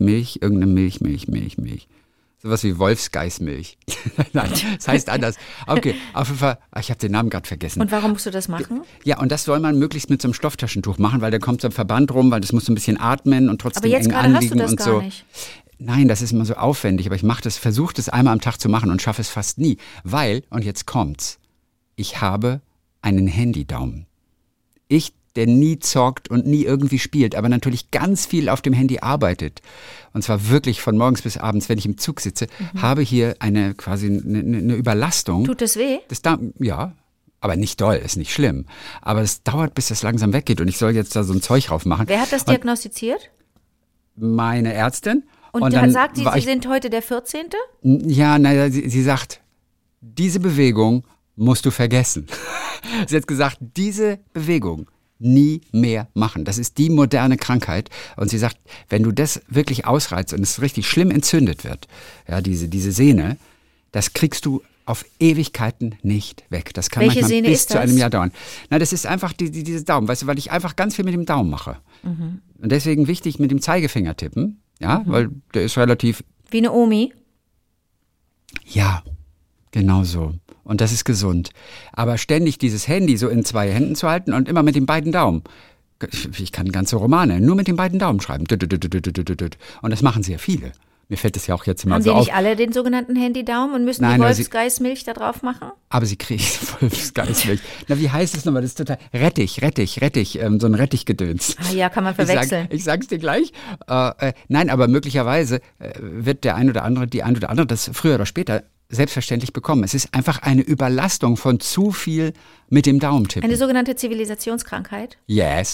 Sowas wie Wolfsgeißmilch. Nein, das heißt anders. Okay, auf jeden Fall, ich habe den Namen gerade vergessen. Und warum musst du das machen? Ja, und das soll man möglichst mit so einem Stofftaschentuch machen, weil da kommt so ein Verband rum, weil das muss so ein bisschen atmen und trotzdem Aber jetzt eng gerade hast anliegen du das und gar so. nicht. Nein, das ist immer so aufwendig, aber ich versuche das einmal am Tag zu machen und schaffe es fast nie, weil, und jetzt kommt's, ich habe einen Handydaumen. Der nie zockt und nie irgendwie spielt, aber natürlich ganz viel auf dem Handy arbeitet. Und zwar wirklich von morgens bis abends, wenn ich im Zug sitze, habe hier quasi eine Überlastung. Tut das weh? Ja, aber nicht doll, ist nicht schlimm. Aber es dauert, bis das langsam weggeht und ich soll jetzt da so ein Zeug drauf machen. Wer hat das diagnostiziert? Meine Ärztin. Und dann sagt sie, Sie sind heute der 14.? Ja, naja, sie sagt, diese Bewegung musst du vergessen. Sie hat gesagt, diese Bewegung nie mehr machen. Das ist die moderne Krankheit. Und sie sagt, wenn du das wirklich ausreizt und es richtig schlimm entzündet wird, ja, diese Sehne, das kriegst du auf Ewigkeiten nicht weg. Das kann Welche manchmal Sehne bis ist zu das? einem Jahr dauern. Na, das ist einfach diese Daumen, weißt du, weil ich einfach ganz viel mit dem Daumen mache. Und deswegen wichtig mit dem Zeigefinger tippen, ja, weil der ist relativ... Wie eine Omi? Ja, genau so. Und das ist gesund. Aber ständig dieses Handy so in 2 Händen zu halten und immer mit den beiden Daumen. Ich kann ganze Romane nur mit den beiden Daumen schreiben. Und das machen sehr viele. Mir fällt das ja auch jetzt immer Haben so die auf. nicht alle den sogenannten Handydaumen und müssen Nein, die aber Wolfsgeißmilch da drauf machen? Aber sie kriegen Wolfsgeißmilch. Na, wie heißt das nochmal? Das ist total Rettich, so ein Rettichgedöns. Ah ja, kann man verwechseln. Ich sag's dir gleich. Nein, aber möglicherweise wird die ein oder andere das früher oder später selbstverständlich bekommen. Es ist einfach eine Überlastung von zu viel mit dem Daumentippen. Eine sogenannte Zivilisationskrankheit? Yes.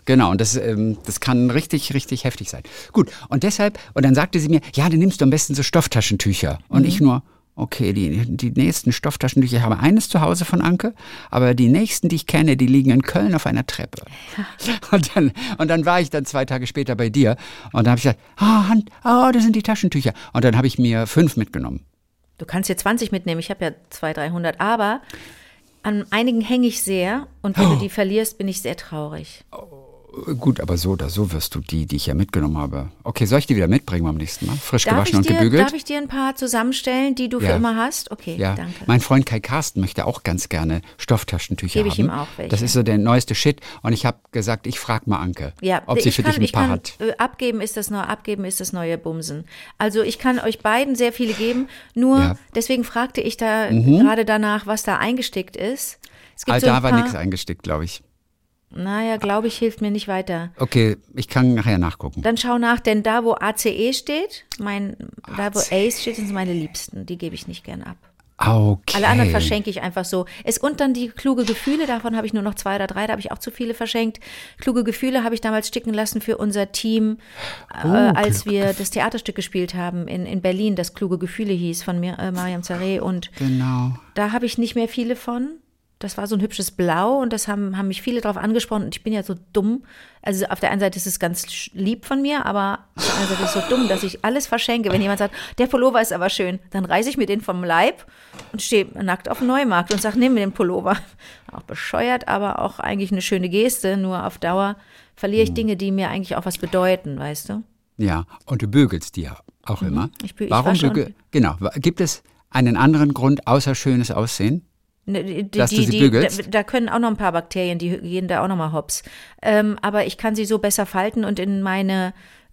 Genau, und das kann richtig, richtig heftig sein. Gut, und dann sagte sie mir, ja, dann nimmst du am besten so Stofftaschentücher. Und ich nur, okay, die nächsten Stofftaschentücher, ich habe eines zu Hause von Anke, aber die nächsten, die ich kenne, die liegen in Köln auf einer Treppe. Ja. Und dann war ich dann 2 Tage später bei dir und dann habe ich gesagt, das sind die Taschentücher. Und dann habe ich mir 5 mitgenommen. Du kannst hier 20 mitnehmen, ich habe ja 200, 300, aber an einigen hänge ich sehr und wenn du die verlierst, bin ich sehr traurig. Gut, aber so oder so wirst du die ich ja mitgenommen habe. Okay, soll ich die wieder mitbringen beim nächsten Mal? Frisch gewaschen und gebügelt? Darf ich dir ein paar zusammenstellen, die du für immer hast? Okay, ja. Danke. Mein Freund Kai Carsten möchte auch ganz gerne Stofftaschentücher haben. Gebe ich ihm auch welche. Das ist so der neueste Shit. Und ich habe gesagt, ich frage mal Anke, ob sie für dich ein paar hat. Abgeben ist das neue Bumsen. Also ich kann euch beiden sehr viele geben, nur deswegen fragte ich da gerade danach, was da eingesteckt ist. Es gibt da war nichts eingestickt, glaube ich. Naja, glaube ich, hilft mir nicht weiter. Okay, ich kann nachher nachgucken. Dann schau nach, denn da, wo ACE steht, da, wo ACE steht, sind meine Liebsten. Die gebe ich nicht gern ab. Okay. Alle anderen verschenke ich einfach so. Und dann die kluge Gefühle, davon habe ich nur noch 2 oder 3, da habe ich auch zu viele verschenkt. Kluge Gefühle habe ich damals sticken lassen für unser Team, als wir das Theaterstück gespielt haben in Berlin, das Kluge Gefühle hieß, von Mariam Zareh. Und da habe ich nicht mehr viele von. Das war so ein hübsches Blau und das haben mich viele drauf angesprochen und ich bin ja so dumm. Also auf der einen Seite ist es ganz lieb von mir, aber auf der anderen Seite ist es so dumm, dass ich alles verschenke. Wenn jemand sagt, der Pullover ist aber schön, dann reiße ich mir den vom Leib und stehe nackt auf dem Neumarkt und sage, nimm mir den Pullover. Auch bescheuert, aber auch eigentlich eine schöne Geste. Nur auf Dauer verliere ich Dinge, die mir eigentlich auch was bedeuten, weißt du? Ja, und du bügelst die ja auch immer. Warum bügelst? Genau. Gibt es einen anderen Grund außer schönes Aussehen? Dass du sie bügelst? Da können auch noch ein paar Bakterien, die gehen da auch noch mal hops. Aber ich kann sie so besser falten und in meine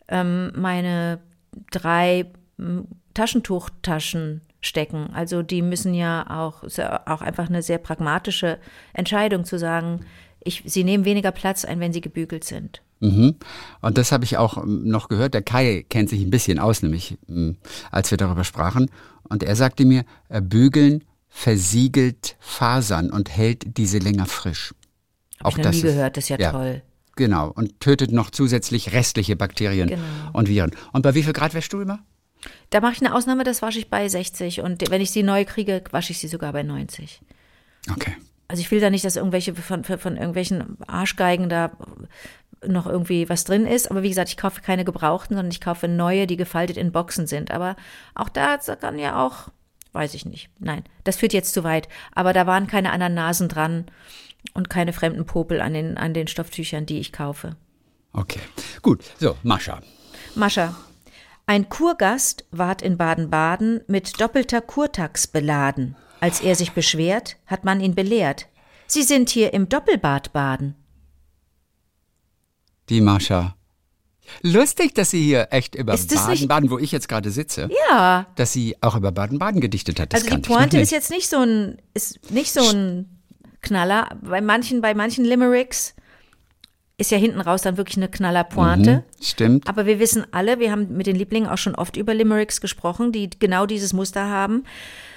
3 Taschentuchtaschen stecken. Also die müssen ja auch einfach eine sehr pragmatische Entscheidung zu sagen, sie nehmen weniger Platz ein, wenn sie gebügelt sind. Mhm. Und das habe ich auch noch gehört. Der Kai kennt sich ein bisschen aus, nämlich als wir darüber sprachen. Und er sagte mir, bügeln versiegelt Fasern und hält diese länger frisch. Hab ich noch nie gehört, das ist ja toll. Genau, und tötet noch zusätzlich restliche Bakterien und Viren. Und bei wie viel Grad wäschst du immer? Da mache ich eine Ausnahme, das wasche ich bei 60 und wenn ich sie neu kriege, wasche ich sie sogar bei 90. Okay. Also ich will da nicht, dass irgendwelche von irgendwelchen Arschgeigen da noch irgendwie was drin ist, aber wie gesagt, ich kaufe keine gebrauchten, sondern ich kaufe neue, die gefaltet in Boxen sind. Aber auch da kann ja auch, weiß ich nicht. Nein, das führt jetzt zu weit. Aber da waren keine anderen Nasen dran und keine fremden Popel an den Stofftüchern, die ich kaufe. Okay, gut. So, Mascha. Ein Kurgast ward in Baden-Baden mit doppelter Kurtax beladen. Als er sich beschwert, hat man ihn belehrt. Sie sind hier im Doppelbad baden. Die Mascha. Lustig, dass sie hier echt über Baden-Baden, wo ich jetzt gerade sitze, dass sie auch über Baden-Baden gedichtet hat. Das also die Pointe ist jetzt nicht so ein Knaller. Bei manchen Limericks ist ja hinten raus dann wirklich eine Knaller-Pointe. Stimmt. Aber wir wissen alle, wir haben mit den Lieblingen auch schon oft über Limericks gesprochen, die genau dieses Muster haben.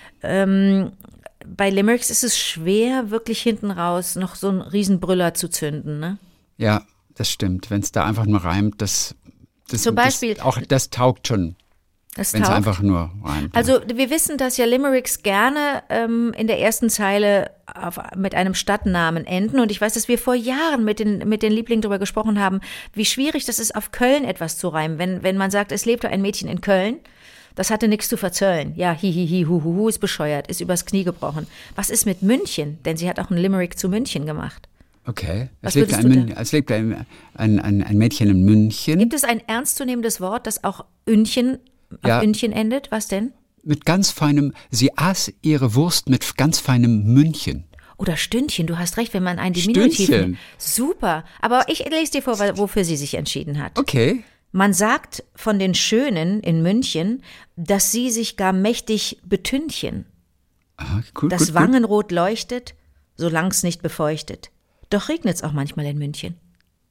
Bei Limericks ist es schwer, wirklich hinten raus noch so einen Riesenbrüller zu zünden, ne? Ja. Das stimmt, wenn es da einfach nur reimt, das taugt schon, wenn es einfach nur reimt. Also wir wissen, dass ja Limericks gerne in der ersten Zeile mit einem Stadtnamen enden und ich weiß, dass wir vor Jahren mit den Lieblingen darüber gesprochen haben, wie schwierig das ist, auf Köln etwas zu reimen. Wenn man sagt, es lebte ein Mädchen in Köln, das hatte nichts zu verzöllen. Ja, hu, ist bescheuert, ist übers Knie gebrochen. Was ist mit München? Denn sie hat auch einen Limerick zu München gemacht. Okay. Es lebte ein Mädchen in München. Gibt es ein ernstzunehmendes Wort, das auch Ünnchen auf Ünnchen endet? Was denn? Mit ganz feinem, sie aß ihre Wurst mit ganz feinem Mündchen. Oder Stündchen, du hast recht, wenn man ein Diminutiv nimmt. Super. Aber ich lese dir vor, wofür sie sich entschieden hat. Okay. Man sagt von den Schönen in München, dass sie sich gar mächtig betünchen. Aha, cool, das Wangenrot leuchtet, solang's nicht befeuchtet. Doch regnet's auch manchmal in München.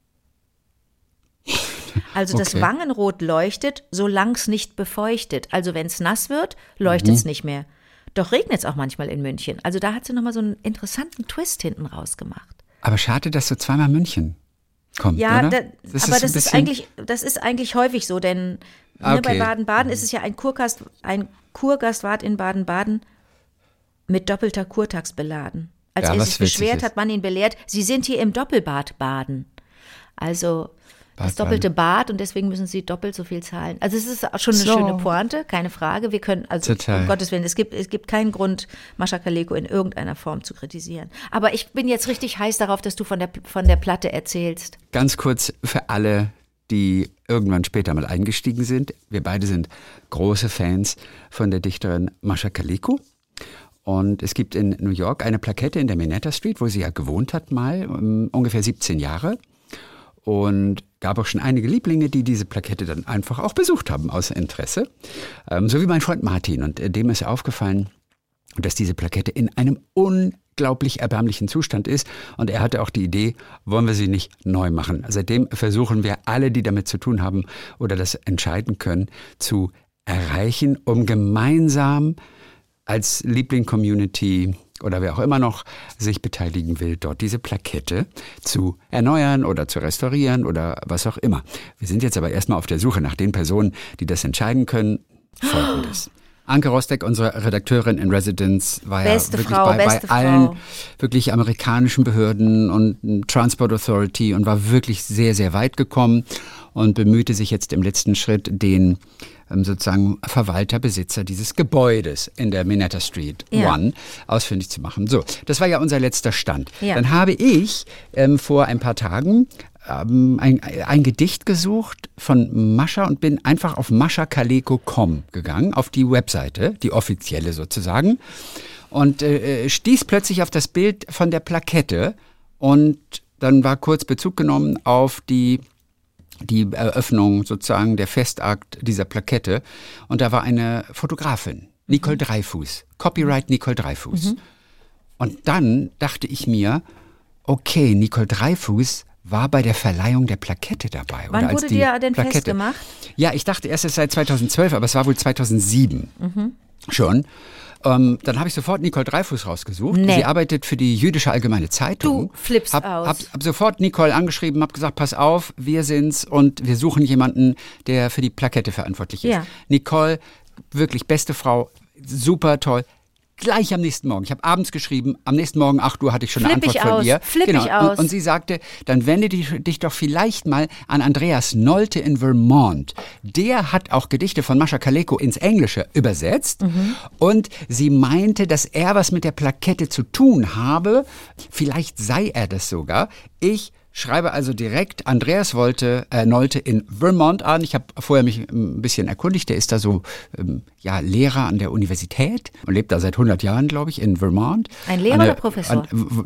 Also das Wangenrot leuchtet, solang's nicht befeuchtet. Also wenn's nass wird, leuchtet's nicht mehr. Doch regnet's auch manchmal in München. Also da hat sie nochmal so einen interessanten Twist hinten rausgemacht. Aber schade, dass du zweimal München. kommt, Ja, oder? das ist eigentlich häufig so, denn Okay. bei Baden-Baden ist es ja ein Kurgastwart in Baden-Baden mit doppelter Kurtax beladen. Als Ja, er was sich witzig beschwert, ist. hat man ihn belehrt, Sie sind hier im Doppelbad baden. Also das Bad doppelte Bad und deswegen müssen Sie doppelt so viel zahlen. Also es ist auch schon eine schöne Pointe, keine Frage. Wir können, also Total. um Gottes Willen, es gibt keinen Grund, Mascha Kaleko in irgendeiner Form zu kritisieren. Aber ich bin jetzt richtig heiß darauf, dass du von der Platte erzählst. Ganz kurz für alle, die irgendwann später mal eingestiegen sind. Wir beide sind große Fans von der Dichterin Mascha Kaleko. Und es gibt in New York eine Plakette in der Minetta Street, wo sie ja gewohnt hat mal, ungefähr 17 Jahre. Und gab auch schon einige Lieblinge, die diese Plakette dann einfach auch besucht haben aus Interesse. So wie mein Freund Martin. Und dem ist aufgefallen, dass diese Plakette in einem unglaublich erbärmlichen Zustand ist. Und er hatte auch die Idee, wollen wir sie nicht neu machen. Seitdem versuchen wir alle, die damit zu tun haben oder das entscheiden können, zu erreichen, um gemeinsam als Liebling-Community oder wer auch immer noch sich beteiligen will, dort diese Plakette zu erneuern oder zu restaurieren oder was auch immer. Wir sind jetzt aber erstmal auf der Suche nach den Personen, die das entscheiden können. Folgendes. Anke Rostek, unsere Redakteurin in Residence, war Beste ja wirklich Frau, bei beste allen Frau. wirklich amerikanischen Behörden und Transport Authority und war wirklich sehr, sehr weit gekommen und bemühte sich jetzt im letzten Schritt, den sozusagen Verwalter, Besitzer dieses Gebäudes in der Minetta Street Ja. 1 ausfindig zu machen. So, das war ja unser letzter Stand. Ja. Dann habe ich vor ein paar Tagen ein Gedicht gesucht von Mascha und bin einfach auf maschakaleko.com gegangen, auf die Webseite, die offizielle sozusagen, und stieß plötzlich auf das Bild von der Plakette und dann war kurz Bezug genommen auf die Eröffnung sozusagen, der Festakt dieser Plakette. Und da war eine Fotografin, Nicole Dreyfus, Copyright Nicole Dreyfus. Und dann dachte ich mir, okay, Nicole Dreyfus war bei der Verleihung der Plakette dabei. Wann oder als wurde die dir denn Plakette. festgemacht? Ja, ich dachte erst, es sei 2012, aber es war wohl 2007 schon. Dann habe ich sofort Nicole Dreyfus rausgesucht. Nee. Sie arbeitet für die Jüdische Allgemeine Zeitung. Du flippst aus. Hab sofort Nicole angeschrieben, habe gesagt, pass auf, wir sind's und wir suchen jemanden, der für die Plakette verantwortlich ist. Ja. Nicole, wirklich beste Frau, super toll. Gleich am nächsten Morgen. Ich habe abends geschrieben, am nächsten Morgen 8 Uhr hatte ich schon eine Flippig Antwort von aus, ihr. flippig aus. Und sie sagte, dann wende dich doch vielleicht mal an Andreas Nolte in Vermont. Der hat auch Gedichte von Mascha Kaleko ins Englische übersetzt. Und sie meinte, dass er was mit der Plakette zu tun habe. Vielleicht sei er das sogar. Ich schreibe also direkt Andreas Nolte in Vermont an. Ich habe vorher mich ein bisschen erkundigt. Der ist da so Lehrer an der Universität und lebt da seit 100 Jahren, glaube ich, in Vermont. Ein Lehrer oder Professor?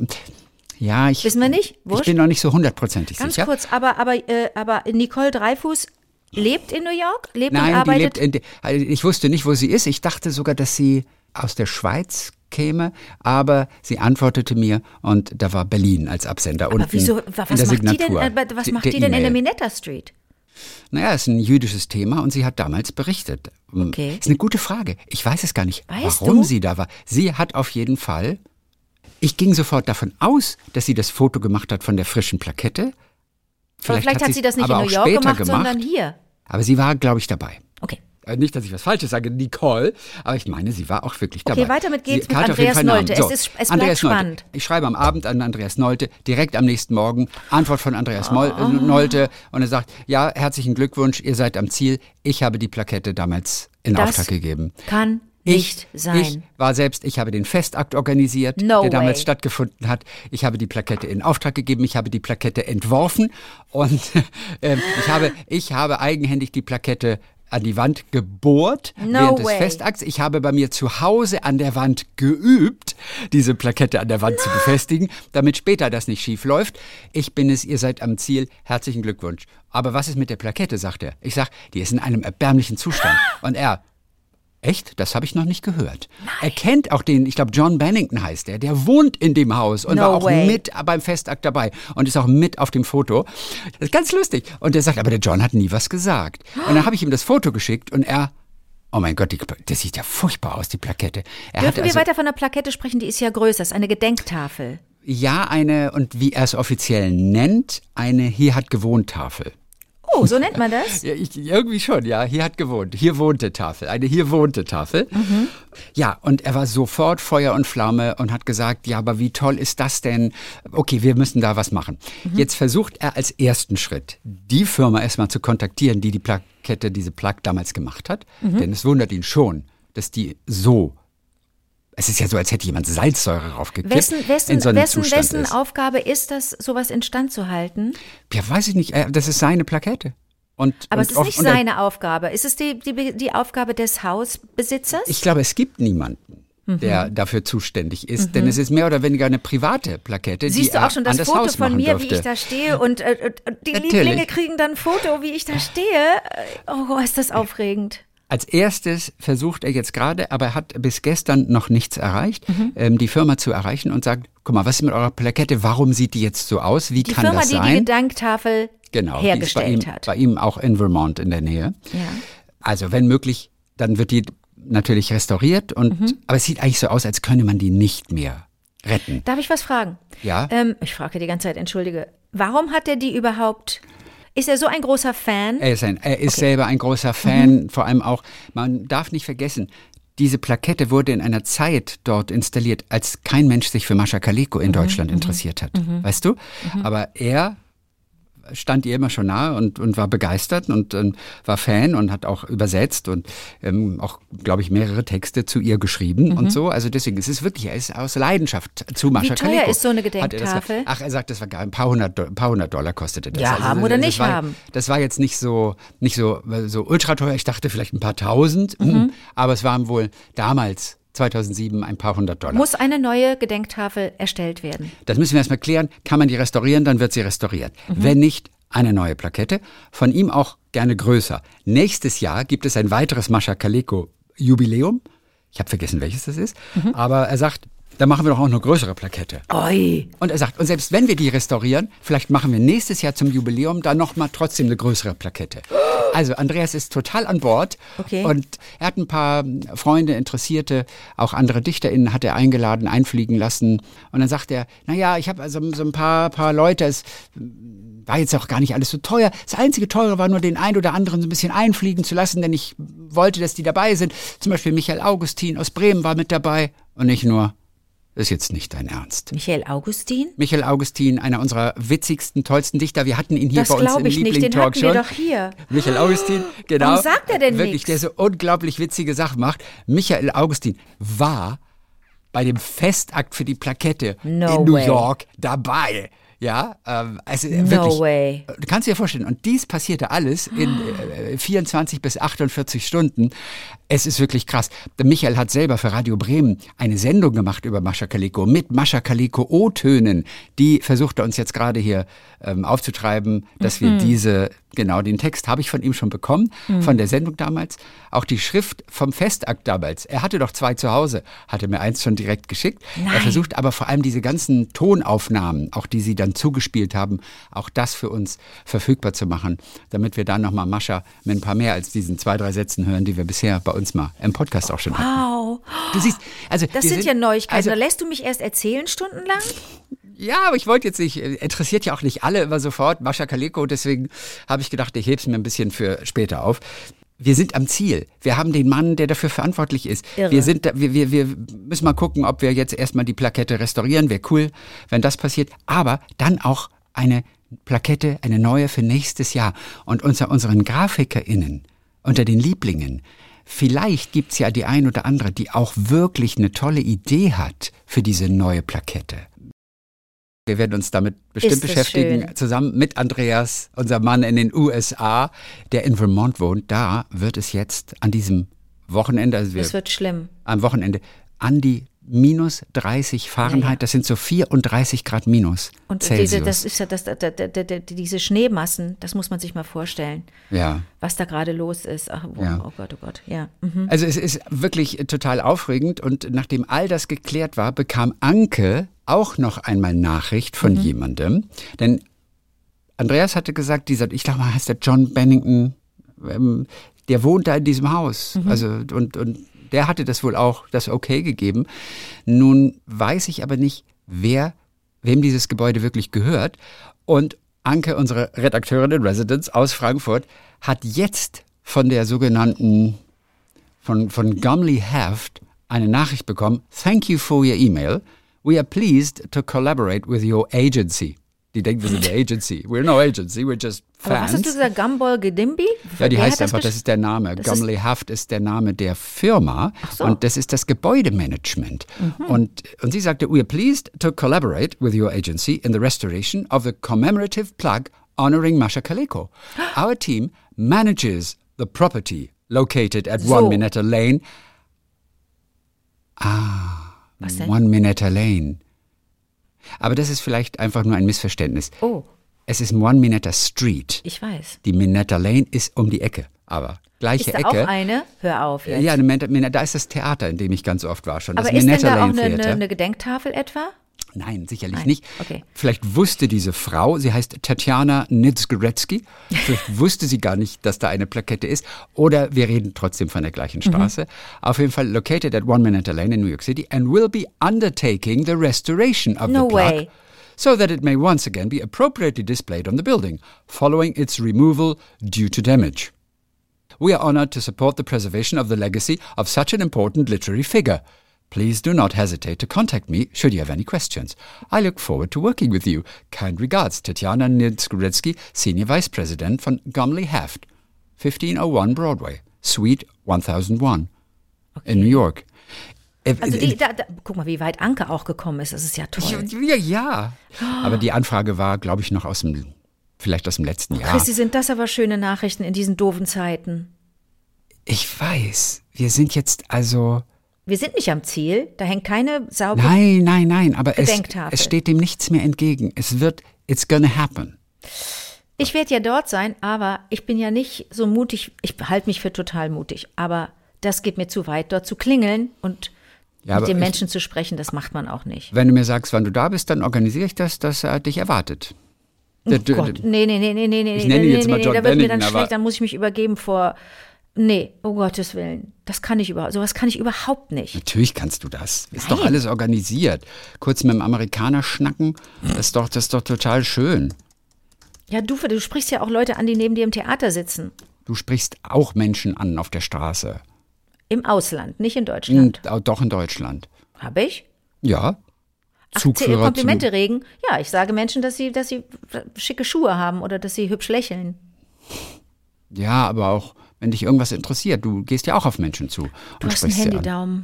Wissen wir nicht? Ich Wurscht. bin noch nicht so hundertprozentig Ganz sicher. kurz, aber Nicole Dreyfus lebt in New York? Lebt und Nein, die arbeitet? lebt ich wusste nicht, wo sie ist. Ich dachte sogar, dass sie aus der Schweiz käme, aber sie antwortete mir und da war Berlin als Absender aber unten wieso, in was der macht Signatur. die denn in E-Mail. der Minetta Street? Naja, ist ein jüdisches Thema und sie hat damals berichtet. Okay. Ist eine gute Frage. Ich weiß es gar nicht, Weißt warum du? sie da war. Sie hat auf jeden Fall, ich ging sofort davon aus, dass sie das Foto gemacht hat von der frischen Plakette. Vielleicht hat sie das nicht in aber New auch York später gemacht, sondern hier. Aber sie war, glaube ich, dabei. Okay. Nicht, dass ich was Falsches sage, Nicole, aber ich meine, sie war auch wirklich dabei. Okay, weiter mit geht's Sie mit hatte auf jeden Andreas Fall Namen. Nolte. So, Es bleibt Andreas Nolte. spannend. Ich schreibe am Abend an Andreas Nolte, direkt am nächsten Morgen, Antwort von Andreas Oh. Nolte und er sagt, ja, herzlichen Glückwunsch, ihr seid am Ziel. Ich habe die Plakette damals in Das Auftrag gegeben. Kann nicht sein. Ich habe den Festakt organisiert, No der damals way. stattgefunden hat. Ich habe die Plakette in Auftrag gegeben, ich habe die Plakette entworfen und ich habe eigenhändig die Plakette an die Wand gebohrt No während des way. Festakts. Ich habe bei mir zu Hause an der Wand geübt, diese Plakette an der Wand zu befestigen, damit später das nicht schief läuft. Ich bin es, ihr seid am Ziel. Herzlichen Glückwunsch. Aber was ist mit der Plakette, sagt er. Ich sag, die ist in einem erbärmlichen Zustand. Und er, echt? Das habe ich noch nicht gehört. Er kennt auch den, ich glaube John Bennington heißt der wohnt in dem Haus und No war auch way. mit beim Festakt dabei und ist auch mit auf dem Foto. Das ist ganz lustig. Und er sagt, aber der John hat nie was gesagt. Und dann habe ich ihm das Foto geschickt und er, oh mein Gott, das sieht ja furchtbar aus, die Plakette. Dürfen wir weiter von der Plakette sprechen? Die ist ja größer, ist eine Gedenktafel. Ja, eine, und wie er es offiziell nennt, eine Hier hat gewohnt Tafel. Oh, so nennt man das? Ja, irgendwie schon, ja. Hier hat gewohnt. Hier wohnte Tafel. Eine hier wohnte Tafel. Ja, und er war sofort Feuer und Flamme und hat gesagt, ja, aber wie toll ist das denn? Okay, wir müssen da was machen. Jetzt versucht er als ersten Schritt, die Firma erstmal zu kontaktieren, die Plakette, diese Plug damals gemacht hat. Denn es wundert ihn schon, dass die so... Es ist ja so, als hätte jemand Salzsäure raufgekippt. Wessen Aufgabe ist das, sowas instand zu halten? Ja, weiß ich nicht. Das ist seine Plakette. Aber es ist nicht seine Aufgabe. Ist es die Aufgabe des Hausbesitzers? Ich glaube, es gibt niemanden, der dafür zuständig ist, denn es ist mehr oder weniger eine private Plakette. Siehst du auch schon das Foto Haus von mir, durfte. wie ich da stehe und die Lieblinge kriegen dann ein Foto, wie ich da stehe. Oh, ist das aufregend. Als erstes versucht er jetzt gerade, aber er hat bis gestern noch nichts erreicht, die Firma zu erreichen und sagt, guck mal, was ist mit eurer Plakette? Warum sieht die jetzt so aus? Wie kann das sein? Die Firma, die die Gedenktafel hergestellt hat. Bei ihm auch in Vermont in der Nähe. Ja. Also wenn möglich, dann wird die natürlich restauriert. Aber es sieht eigentlich so aus, als könne man die nicht mehr retten. Darf ich was fragen? Ja. Ich frage die ganze Zeit, entschuldige. Warum hat er die überhaupt... Ist er so ein großer Fan? Er ist selber ein großer Fan, vor allem auch, man darf nicht vergessen, diese Plakette wurde in einer Zeit dort installiert, als kein Mensch sich für Mascha Kaleko in Deutschland interessiert hat, weißt du? Aber er stand ihr immer schon nahe und war begeistert und war Fan und hat auch übersetzt und auch, glaube ich, mehrere Texte zu ihr geschrieben und so. Also deswegen, er ist aus Leidenschaft zu Mascha Kaleko. Wie teuer ist so eine Gedenktafel? Er sagt, das war geil, ein paar hundert Dollar kostete das. Ja, also, haben oder nicht haben. Das war jetzt nicht so ultra teuer. Ich dachte vielleicht ein paar tausend, aber es waren wohl damals 2007 ein paar $100. Muss eine neue Gedenktafel erstellt werden? Das müssen wir erstmal klären. Kann man die restaurieren, dann wird sie restauriert. Wenn nicht, eine neue Plakette. Von ihm auch gerne größer. Nächstes Jahr gibt es ein weiteres Mascha Kaleko Jubiläum. Ich habe vergessen, welches das ist. Aber er sagt, da machen wir doch auch eine größere Plakette. Oi. Und er sagt, und selbst wenn wir die restaurieren, vielleicht machen wir nächstes Jahr zum Jubiläum dann nochmal trotzdem eine größere Plakette. Also Andreas ist total an Bord. Okay. Und er hat ein paar Freunde, Interessierte, auch andere DichterInnen hat er eingeladen, einfliegen lassen. Und dann sagt er, naja, ich habe also so ein paar Leute, es war jetzt auch gar nicht alles so teuer. Das einzige Teure war nur den einen oder anderen so ein bisschen einfliegen zu lassen, denn ich wollte, dass die dabei sind. Zum Beispiel Michael Augustin aus Bremen war mit dabei. Und nicht nur... Das ist jetzt nicht dein Ernst. Michael Augustin? Michael Augustin, einer unserer witzigsten, tollsten Dichter. Wir hatten ihn hier bei uns im Liebling-Talk schon. Den hatten wir doch hier. Michael Augustin, genau. Warum sagt er denn wirklich, der so unglaublich witzige Sachen macht. Michael Augustin war bei dem Festakt für die Plakette in New York dabei. Ja, also wirklich. Way. Du kannst dir vorstellen, und dies passierte alles in 24 bis 48 Stunden. Es ist wirklich krass. Der Michael hat selber für Radio Bremen eine Sendung gemacht über Mascha Kaleko mit Mascha Kaleko O-Tönen. Die versucht er uns jetzt gerade hier aufzutreiben, dass wir den Text habe ich von ihm schon bekommen, von der Sendung damals. Auch die Schrift vom Festakt damals. Er hatte doch 2 zu Hause, hatte mir eins schon direkt geschickt. Nein. Er versucht aber vor allem diese ganzen Tonaufnahmen, auch die sie dann zugespielt haben, auch das für uns verfügbar zu machen, damit wir dann nochmal Mascha mit ein paar mehr als diesen 2, 3 Sätzen hören, die wir bisher bei uns mal im Podcast auch schon hatten. Wow. Du siehst, also das sind ja Neuigkeiten. Da lässt du mich erst erzählen stundenlang? Ja, aber ich wollte jetzt nicht, interessiert ja auch nicht alle immer sofort, Mascha Kaleko, deswegen habe ich gedacht, ich hebe es mir ein bisschen für später auf. Wir sind am Ziel. Wir haben den Mann, der dafür verantwortlich ist. Irre. Wir müssen mal gucken, ob wir jetzt erstmal die Plakette restaurieren. Wäre cool, wenn das passiert. Aber dann auch eine Plakette, eine neue für nächstes Jahr. Und unter unseren GrafikerInnen, unter den Lieblingen, vielleicht gibt's ja die ein oder andere, die auch wirklich eine tolle Idee hat für diese neue Plakette. Wir werden uns damit bestimmt beschäftigen, schön. Zusammen mit Andreas, unser Mann in den USA, der in Vermont wohnt. Da wird es jetzt an diesem Wochenende, es wird schlimm. Am Wochenende, an die minus 30 Fahrenheit, das sind so 34 Grad minus und Celsius. Das ist ja diese Schneemassen, das muss man sich mal vorstellen, was da gerade los ist. Ach, oh Gott, ja. Also es ist wirklich total aufregend und nachdem all das geklärt war, bekam Anke auch noch einmal Nachricht von jemandem, denn Andreas hatte gesagt, ich glaube mal heißt der John Bennington, der wohnt da in diesem Haus, also und der hatte das wohl auch das Okay gegeben. Nun weiß ich aber nicht, wer wem dieses Gebäude wirklich gehört. Und Anke, unsere Redakteurin in Residence aus Frankfurt, hat jetzt von der sogenannten, von Gumley Haft eine Nachricht bekommen. Thank you for your email. We are pleased to collaborate with your agency. Die denkt, wir sind eine Agency. We're no agency, we're just fans. Aber was hast du gesagt? Gumball Gedimbi? Ja, die heißt einfach, das ist der Name. Gumley Haft ist der Name der Firma. Ach so. Und das ist das Gebäudemanagement. Und sie sagte, we are pleased to collaborate with your agency in the restoration of the commemorative plaque honoring Masha Kaleko. Our team manages the property located at So. 1 Minetta Lane. Was denn? 1 Minetta Lane. Aber das ist vielleicht einfach nur ein Missverständnis. Oh, Es ist 1 Minetta Street. ich weiß. Die Minetta Lane ist um die Ecke, aber gleiche Ist da Ecke. auch eine? Hör auf jetzt. Ja, da ist das Theater, in dem ich ganz oft war schon. Das Aber ist denn Minetta da auch Lane Theater. eine Gedenktafel etwa? Nein, sicherlich Nein, nicht. okay. Vielleicht wusste diese Frau, sie heißt Tatjana Nitzgoretzky, vielleicht wusste sie gar nicht, dass da eine Plakette ist. Oder wir reden trotzdem von der gleichen Straße. Auf jeden Fall located at 1 Minetta Lane in New York City and will be undertaking the restoration of No the plaque. way. So that it may once again be appropriately displayed on the building, following its removal due to damage. We are honored to support the preservation of the legacy of such an important literary figure. Please do not hesitate to contact me should you have any questions. I look forward to working with you. Kind regards, Tatjana Nitzgoretzky, Senior Vice President von Gumley Haft, 1501 Broadway, Suite 1001 in New York. Also guck mal, wie weit Anke auch gekommen ist. Das ist ja toll. Ja. Aber die Anfrage war, glaube ich, noch vielleicht aus dem letzten Jahr. Christi, sind das aber schöne Nachrichten in diesen doofen Zeiten. Ich weiß, wir sind jetzt also... Wir sind nicht am Ziel, da hängt keine saubere... Nein, aber Gedenktafel. es steht dem nichts mehr entgegen. It's gonna happen. Ich werde ja dort sein, aber ich bin ja nicht so mutig, ich halte mich für total mutig, aber das geht mir zu weit, dort zu klingeln und mit den Menschen zu sprechen, das macht man auch nicht. Wenn du mir sagst, wann du da bist, dann organisiere ich das, dass er dich erwartet. Oh Gott, nee, Ich nenne ihn jetzt mal John da wird mir dann Bennington, aber- schlecht, dann muss ich mich übergeben vor... Nee, um Gottes Willen, sowas kann ich überhaupt nicht. Natürlich kannst du das. Ist Nein. doch alles organisiert. Kurz mit dem Amerikaner schnacken, das ist doch total schön. Ja, du sprichst ja auch Leute an, die neben dir im Theater sitzen. Du sprichst auch Menschen an auf der Straße. Im Ausland, nicht in Deutschland. Doch in Deutschland. Habe ich? Ja. Ach, Zugführer Komplimente regen? Ja, ich sage Menschen, dass sie schicke Schuhe haben oder dass sie hübsch lächeln. Ja, aber auch, wenn dich irgendwas interessiert, du gehst ja auch auf Menschen zu. Du hast einen Handydaumen.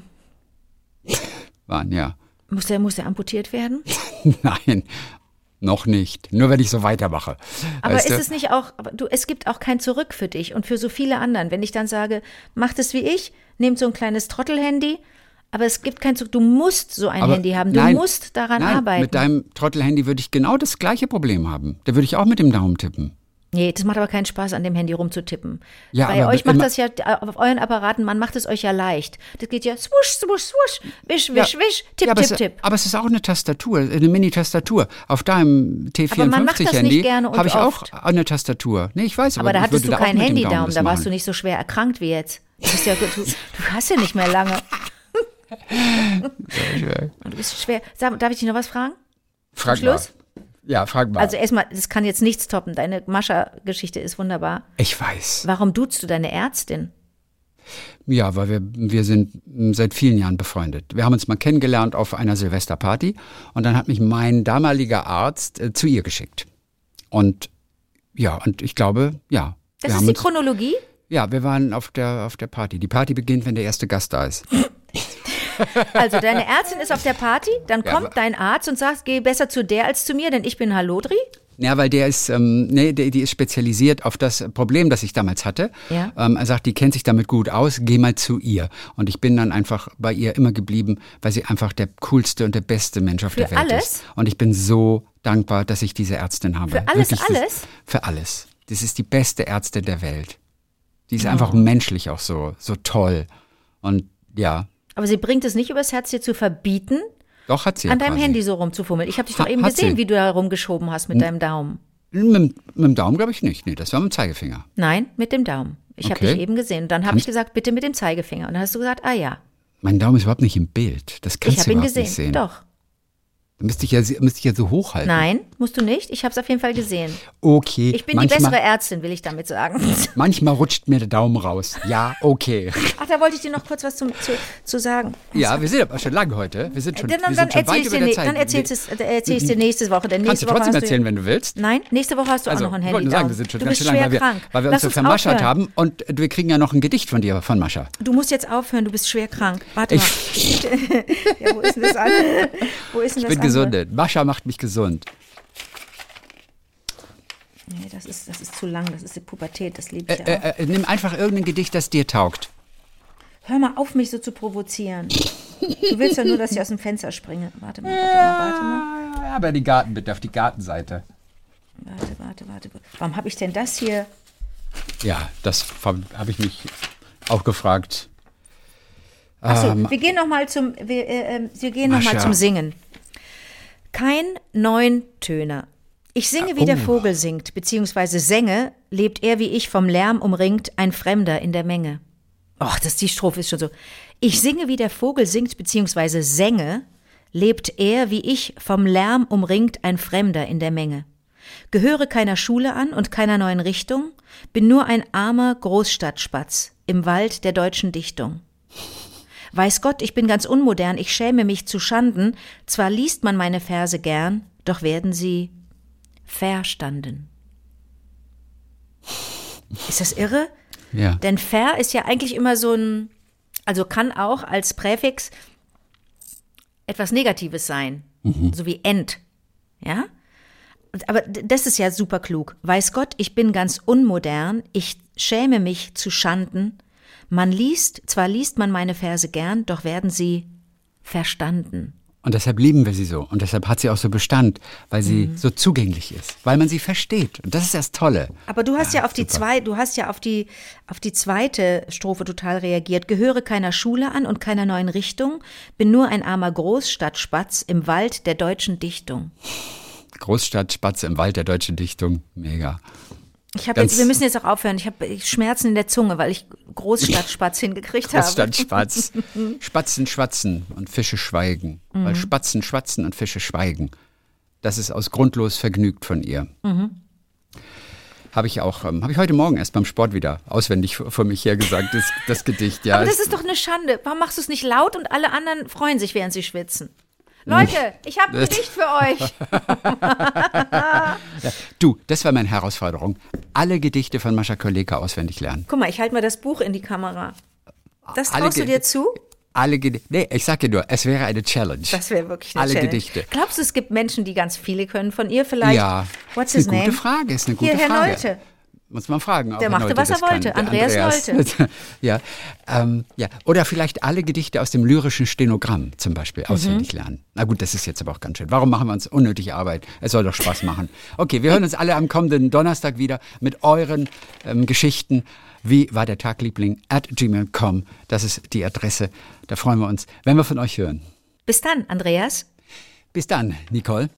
Ja. Muss der amputiert werden? Nein, noch nicht. Nur wenn ich so weitermache. Aber Weißt ist du? es nicht auch, es gibt auch kein Zurück für dich und für so viele anderen. Wenn ich dann sage, macht es wie ich, nehmt so ein kleines Trottelhandy, aber es gibt kein Zurück. Du musst so ein Aber Handy haben, du nein, musst daran nein, arbeiten. Mit deinem Trottelhandy würde ich genau das gleiche Problem haben. Da würde ich auch mit dem Daumen tippen. Nee, das macht aber keinen Spaß, an dem Handy rumzutippen. Ja, Bei aber euch macht immer- das ja, auf euren Apparaten, man macht es euch ja leicht. Das geht ja swusch, swusch, swusch, wisch, wisch, wisch, tipp, Ja, aber tipp, tipp. Aber es ist auch eine Tastatur, eine Mini-Tastatur. Auf deinem Aber man macht das T54-Handy nicht gerne und habe ich auch oft. eine Tastatur. Nee, ich weiß, Aber da ich hattest würde du da auch keinen mit dem Daumen Handydaum, das da warst machen. du nicht so schwer erkrankt wie jetzt. Du hast ja nicht mehr lange. Und du bist schwer. Darf ich dich noch was fragen? Frag Schluss? mal. Ja, frag mal. Also erstmal, das kann jetzt nichts toppen. Deine Mascha-Geschichte ist wunderbar. Ich weiß. Warum duzt du deine Ärztin? Ja, weil wir sind seit vielen Jahren befreundet. Wir haben uns mal kennengelernt auf einer Silvesterparty und dann hat mich mein damaliger Arzt zu ihr geschickt. Und ja, und ich glaube, ja. Das wir ist haben die uns, Chronologie? Ja, wir waren auf der Party. Die Party beginnt, wenn der erste Gast da ist. Also deine Ärztin ist auf der Party, dann Ja, kommt aber- dein Arzt und sagt, geh besser zu der als zu mir, denn ich bin Hallodri. Ja, weil der ist, die ist spezialisiert auf das Problem, das ich damals hatte. Ja. Er sagt, die kennt sich damit gut aus, geh mal zu ihr. Und ich bin dann einfach bei ihr immer geblieben, weil sie einfach der coolste und der beste Mensch auf der Welt alles? ist. Und ich bin so dankbar, dass ich diese Ärztin habe. Für alles, Wirklich, alles? Für alles. Das ist die beste Ärztin der Welt. Die ist einfach menschlich auch so toll. Und ja, Aber sie bringt es nicht übers Herz, dir zu verbieten, doch hat sie an ja deinem quasi. Handy so rumzufummeln. Ich habe dich doch eben Hat gesehen, sie. wie du da rumgeschoben hast mit deinem Daumen. Mit dem Daumen glaube ich nicht. Nee, das war mit dem Zeigefinger. Nein, mit dem Daumen. Ich habe Okay. dich eben gesehen. Und dann habe ich gesagt, bitte mit dem Zeigefinger. Und dann hast du gesagt, ah ja, Mein Daumen ist überhaupt nicht im Bild. Das ich kannst habe du ihn überhaupt gesehen. nicht sehen. Doch. Müsste ich ja so hochhalten. Nein, musst du nicht. Ich habe es auf jeden Fall gesehen. Okay. Ich bin die bessere Ärztin, will ich damit sagen. Manchmal rutscht mir der Daumen raus. Ja, okay. Ach, da wollte ich dir noch kurz was zu sagen. Ja, wir sind aber schon lange heute. Wir sind schon Dann weit über der Zeit. Dann erzähl ich dir nächste Woche. Denn Kannst nächste du Woche trotzdem hast erzählen, wenn du willst? Nein, nächste Woche hast du auch noch ein Ich Handy. wollte nur sagen, wir sind schon du ganz bist schön lange, schwer krank. weil wir uns Lass so uns vermaschert aufhören. haben. Und wir kriegen ja noch ein Gedicht von dir, von Mascha. Du musst jetzt aufhören, du bist schwer krank. Warte mal. Ja, wo ist denn das andere? Ich bin gesundet. Mascha macht mich gesund. Nee, das ist zu lang. Das ist die Pubertät. Das liebe ich ja auch. Nimm einfach irgendein Gedicht, das dir taugt. Hör mal auf, mich so zu provozieren. Du willst ja nur, dass ich aus dem Fenster springe. Warte mal. Aber die Garten, bitte, auf die Gartenseite. Warte. Warum habe ich denn das hier? Ja, das habe ich mich auch gefragt. Achso, wir gehen nochmal zum Singen. Kein Neuntöner. Ich singe, wie der Vogel singt, beziehungsweise sänge, lebt er wie ich vom Lärm umringt, ein Fremder in der Menge. Och, die Strophe ist schon so. Ich singe, wie der Vogel singt, beziehungsweise sänge, lebt er wie ich vom Lärm umringt, ein Fremder in der Menge. Gehöre keiner Schule an und keiner neuen Richtung, bin nur ein armer Großstadtspatz im Wald der deutschen Dichtung. Weiß Gott, ich bin ganz unmodern, ich schäme mich zu Schanden, zwar liest man meine Verse gern, doch werden sie verstanden. Ist das irre? Ja. Denn ver ist ja eigentlich immer so also kann auch als Präfix etwas Negatives sein, so wie end, ja? Aber das ist ja super klug. Weiß Gott, ich bin ganz unmodern, ich schäme mich zu Schanden, zwar liest man meine Verse gern, doch werden sie verstanden. Und deshalb lieben wir sie so. Und deshalb hat sie auch so Bestand, weil sie so zugänglich ist, weil man sie versteht. Und das ist das Tolle. Aber du hast auf die zweite Strophe total reagiert. Gehöre keiner Schule an und keiner neuen Richtung, bin nur ein armer Großstadtspatz im Wald der deutschen Dichtung. Großstadtspatz im Wald der deutschen Dichtung, mega. Wir müssen jetzt auch aufhören. Ich habe Schmerzen in der Zunge, weil ich Großstadtspatz hingekriegt habe. Großstadtspatz. Spatzen schwatzen und Fische schweigen. Weil Spatzen schwatzen und Fische schweigen. Das ist aus grundlos vergnügt von ihr. Habe ich heute Morgen erst beim Sport wieder auswendig vor mich hergesagt, das Gedicht. Ja, aber das ist doch eine Schande. Warum machst du es nicht laut und alle anderen freuen sich, während sie schwitzen? Leute, ich habe ein Gedicht für euch. Du, das war meine Herausforderung. Alle Gedichte von Mascha Koleka auswendig lernen. Guck mal, ich halte mal das Buch in die Kamera. Das traust du dir zu? Nee, ich sag dir nur, es wäre eine Challenge. Das wäre wirklich eine Alle Challenge. Gedichte. Glaubst du, es gibt Menschen, die ganz viele können von ihr vielleicht? Ja, What's ist his eine name? gute Frage, ist eine gute Hier, Herr Frage. Nolte. Muss man fragen. Der machte, Nolte was er das kann. wollte. Der Andreas Nolte. Ja, ja. Oder vielleicht alle Gedichte aus dem lyrischen Stenogramm zum Beispiel auswendig lernen. Na gut, das ist jetzt aber auch ganz schön. Warum machen wir uns unnötige Arbeit? Es soll doch Spaß machen. Okay, wir hören uns alle am kommenden Donnerstag wieder mit euren Geschichten. Wie war der Tag, Liebling? @gmail.com. Das ist die Adresse. Da freuen wir uns, wenn wir von euch hören. Bis dann, Andreas. Bis dann, Nicole.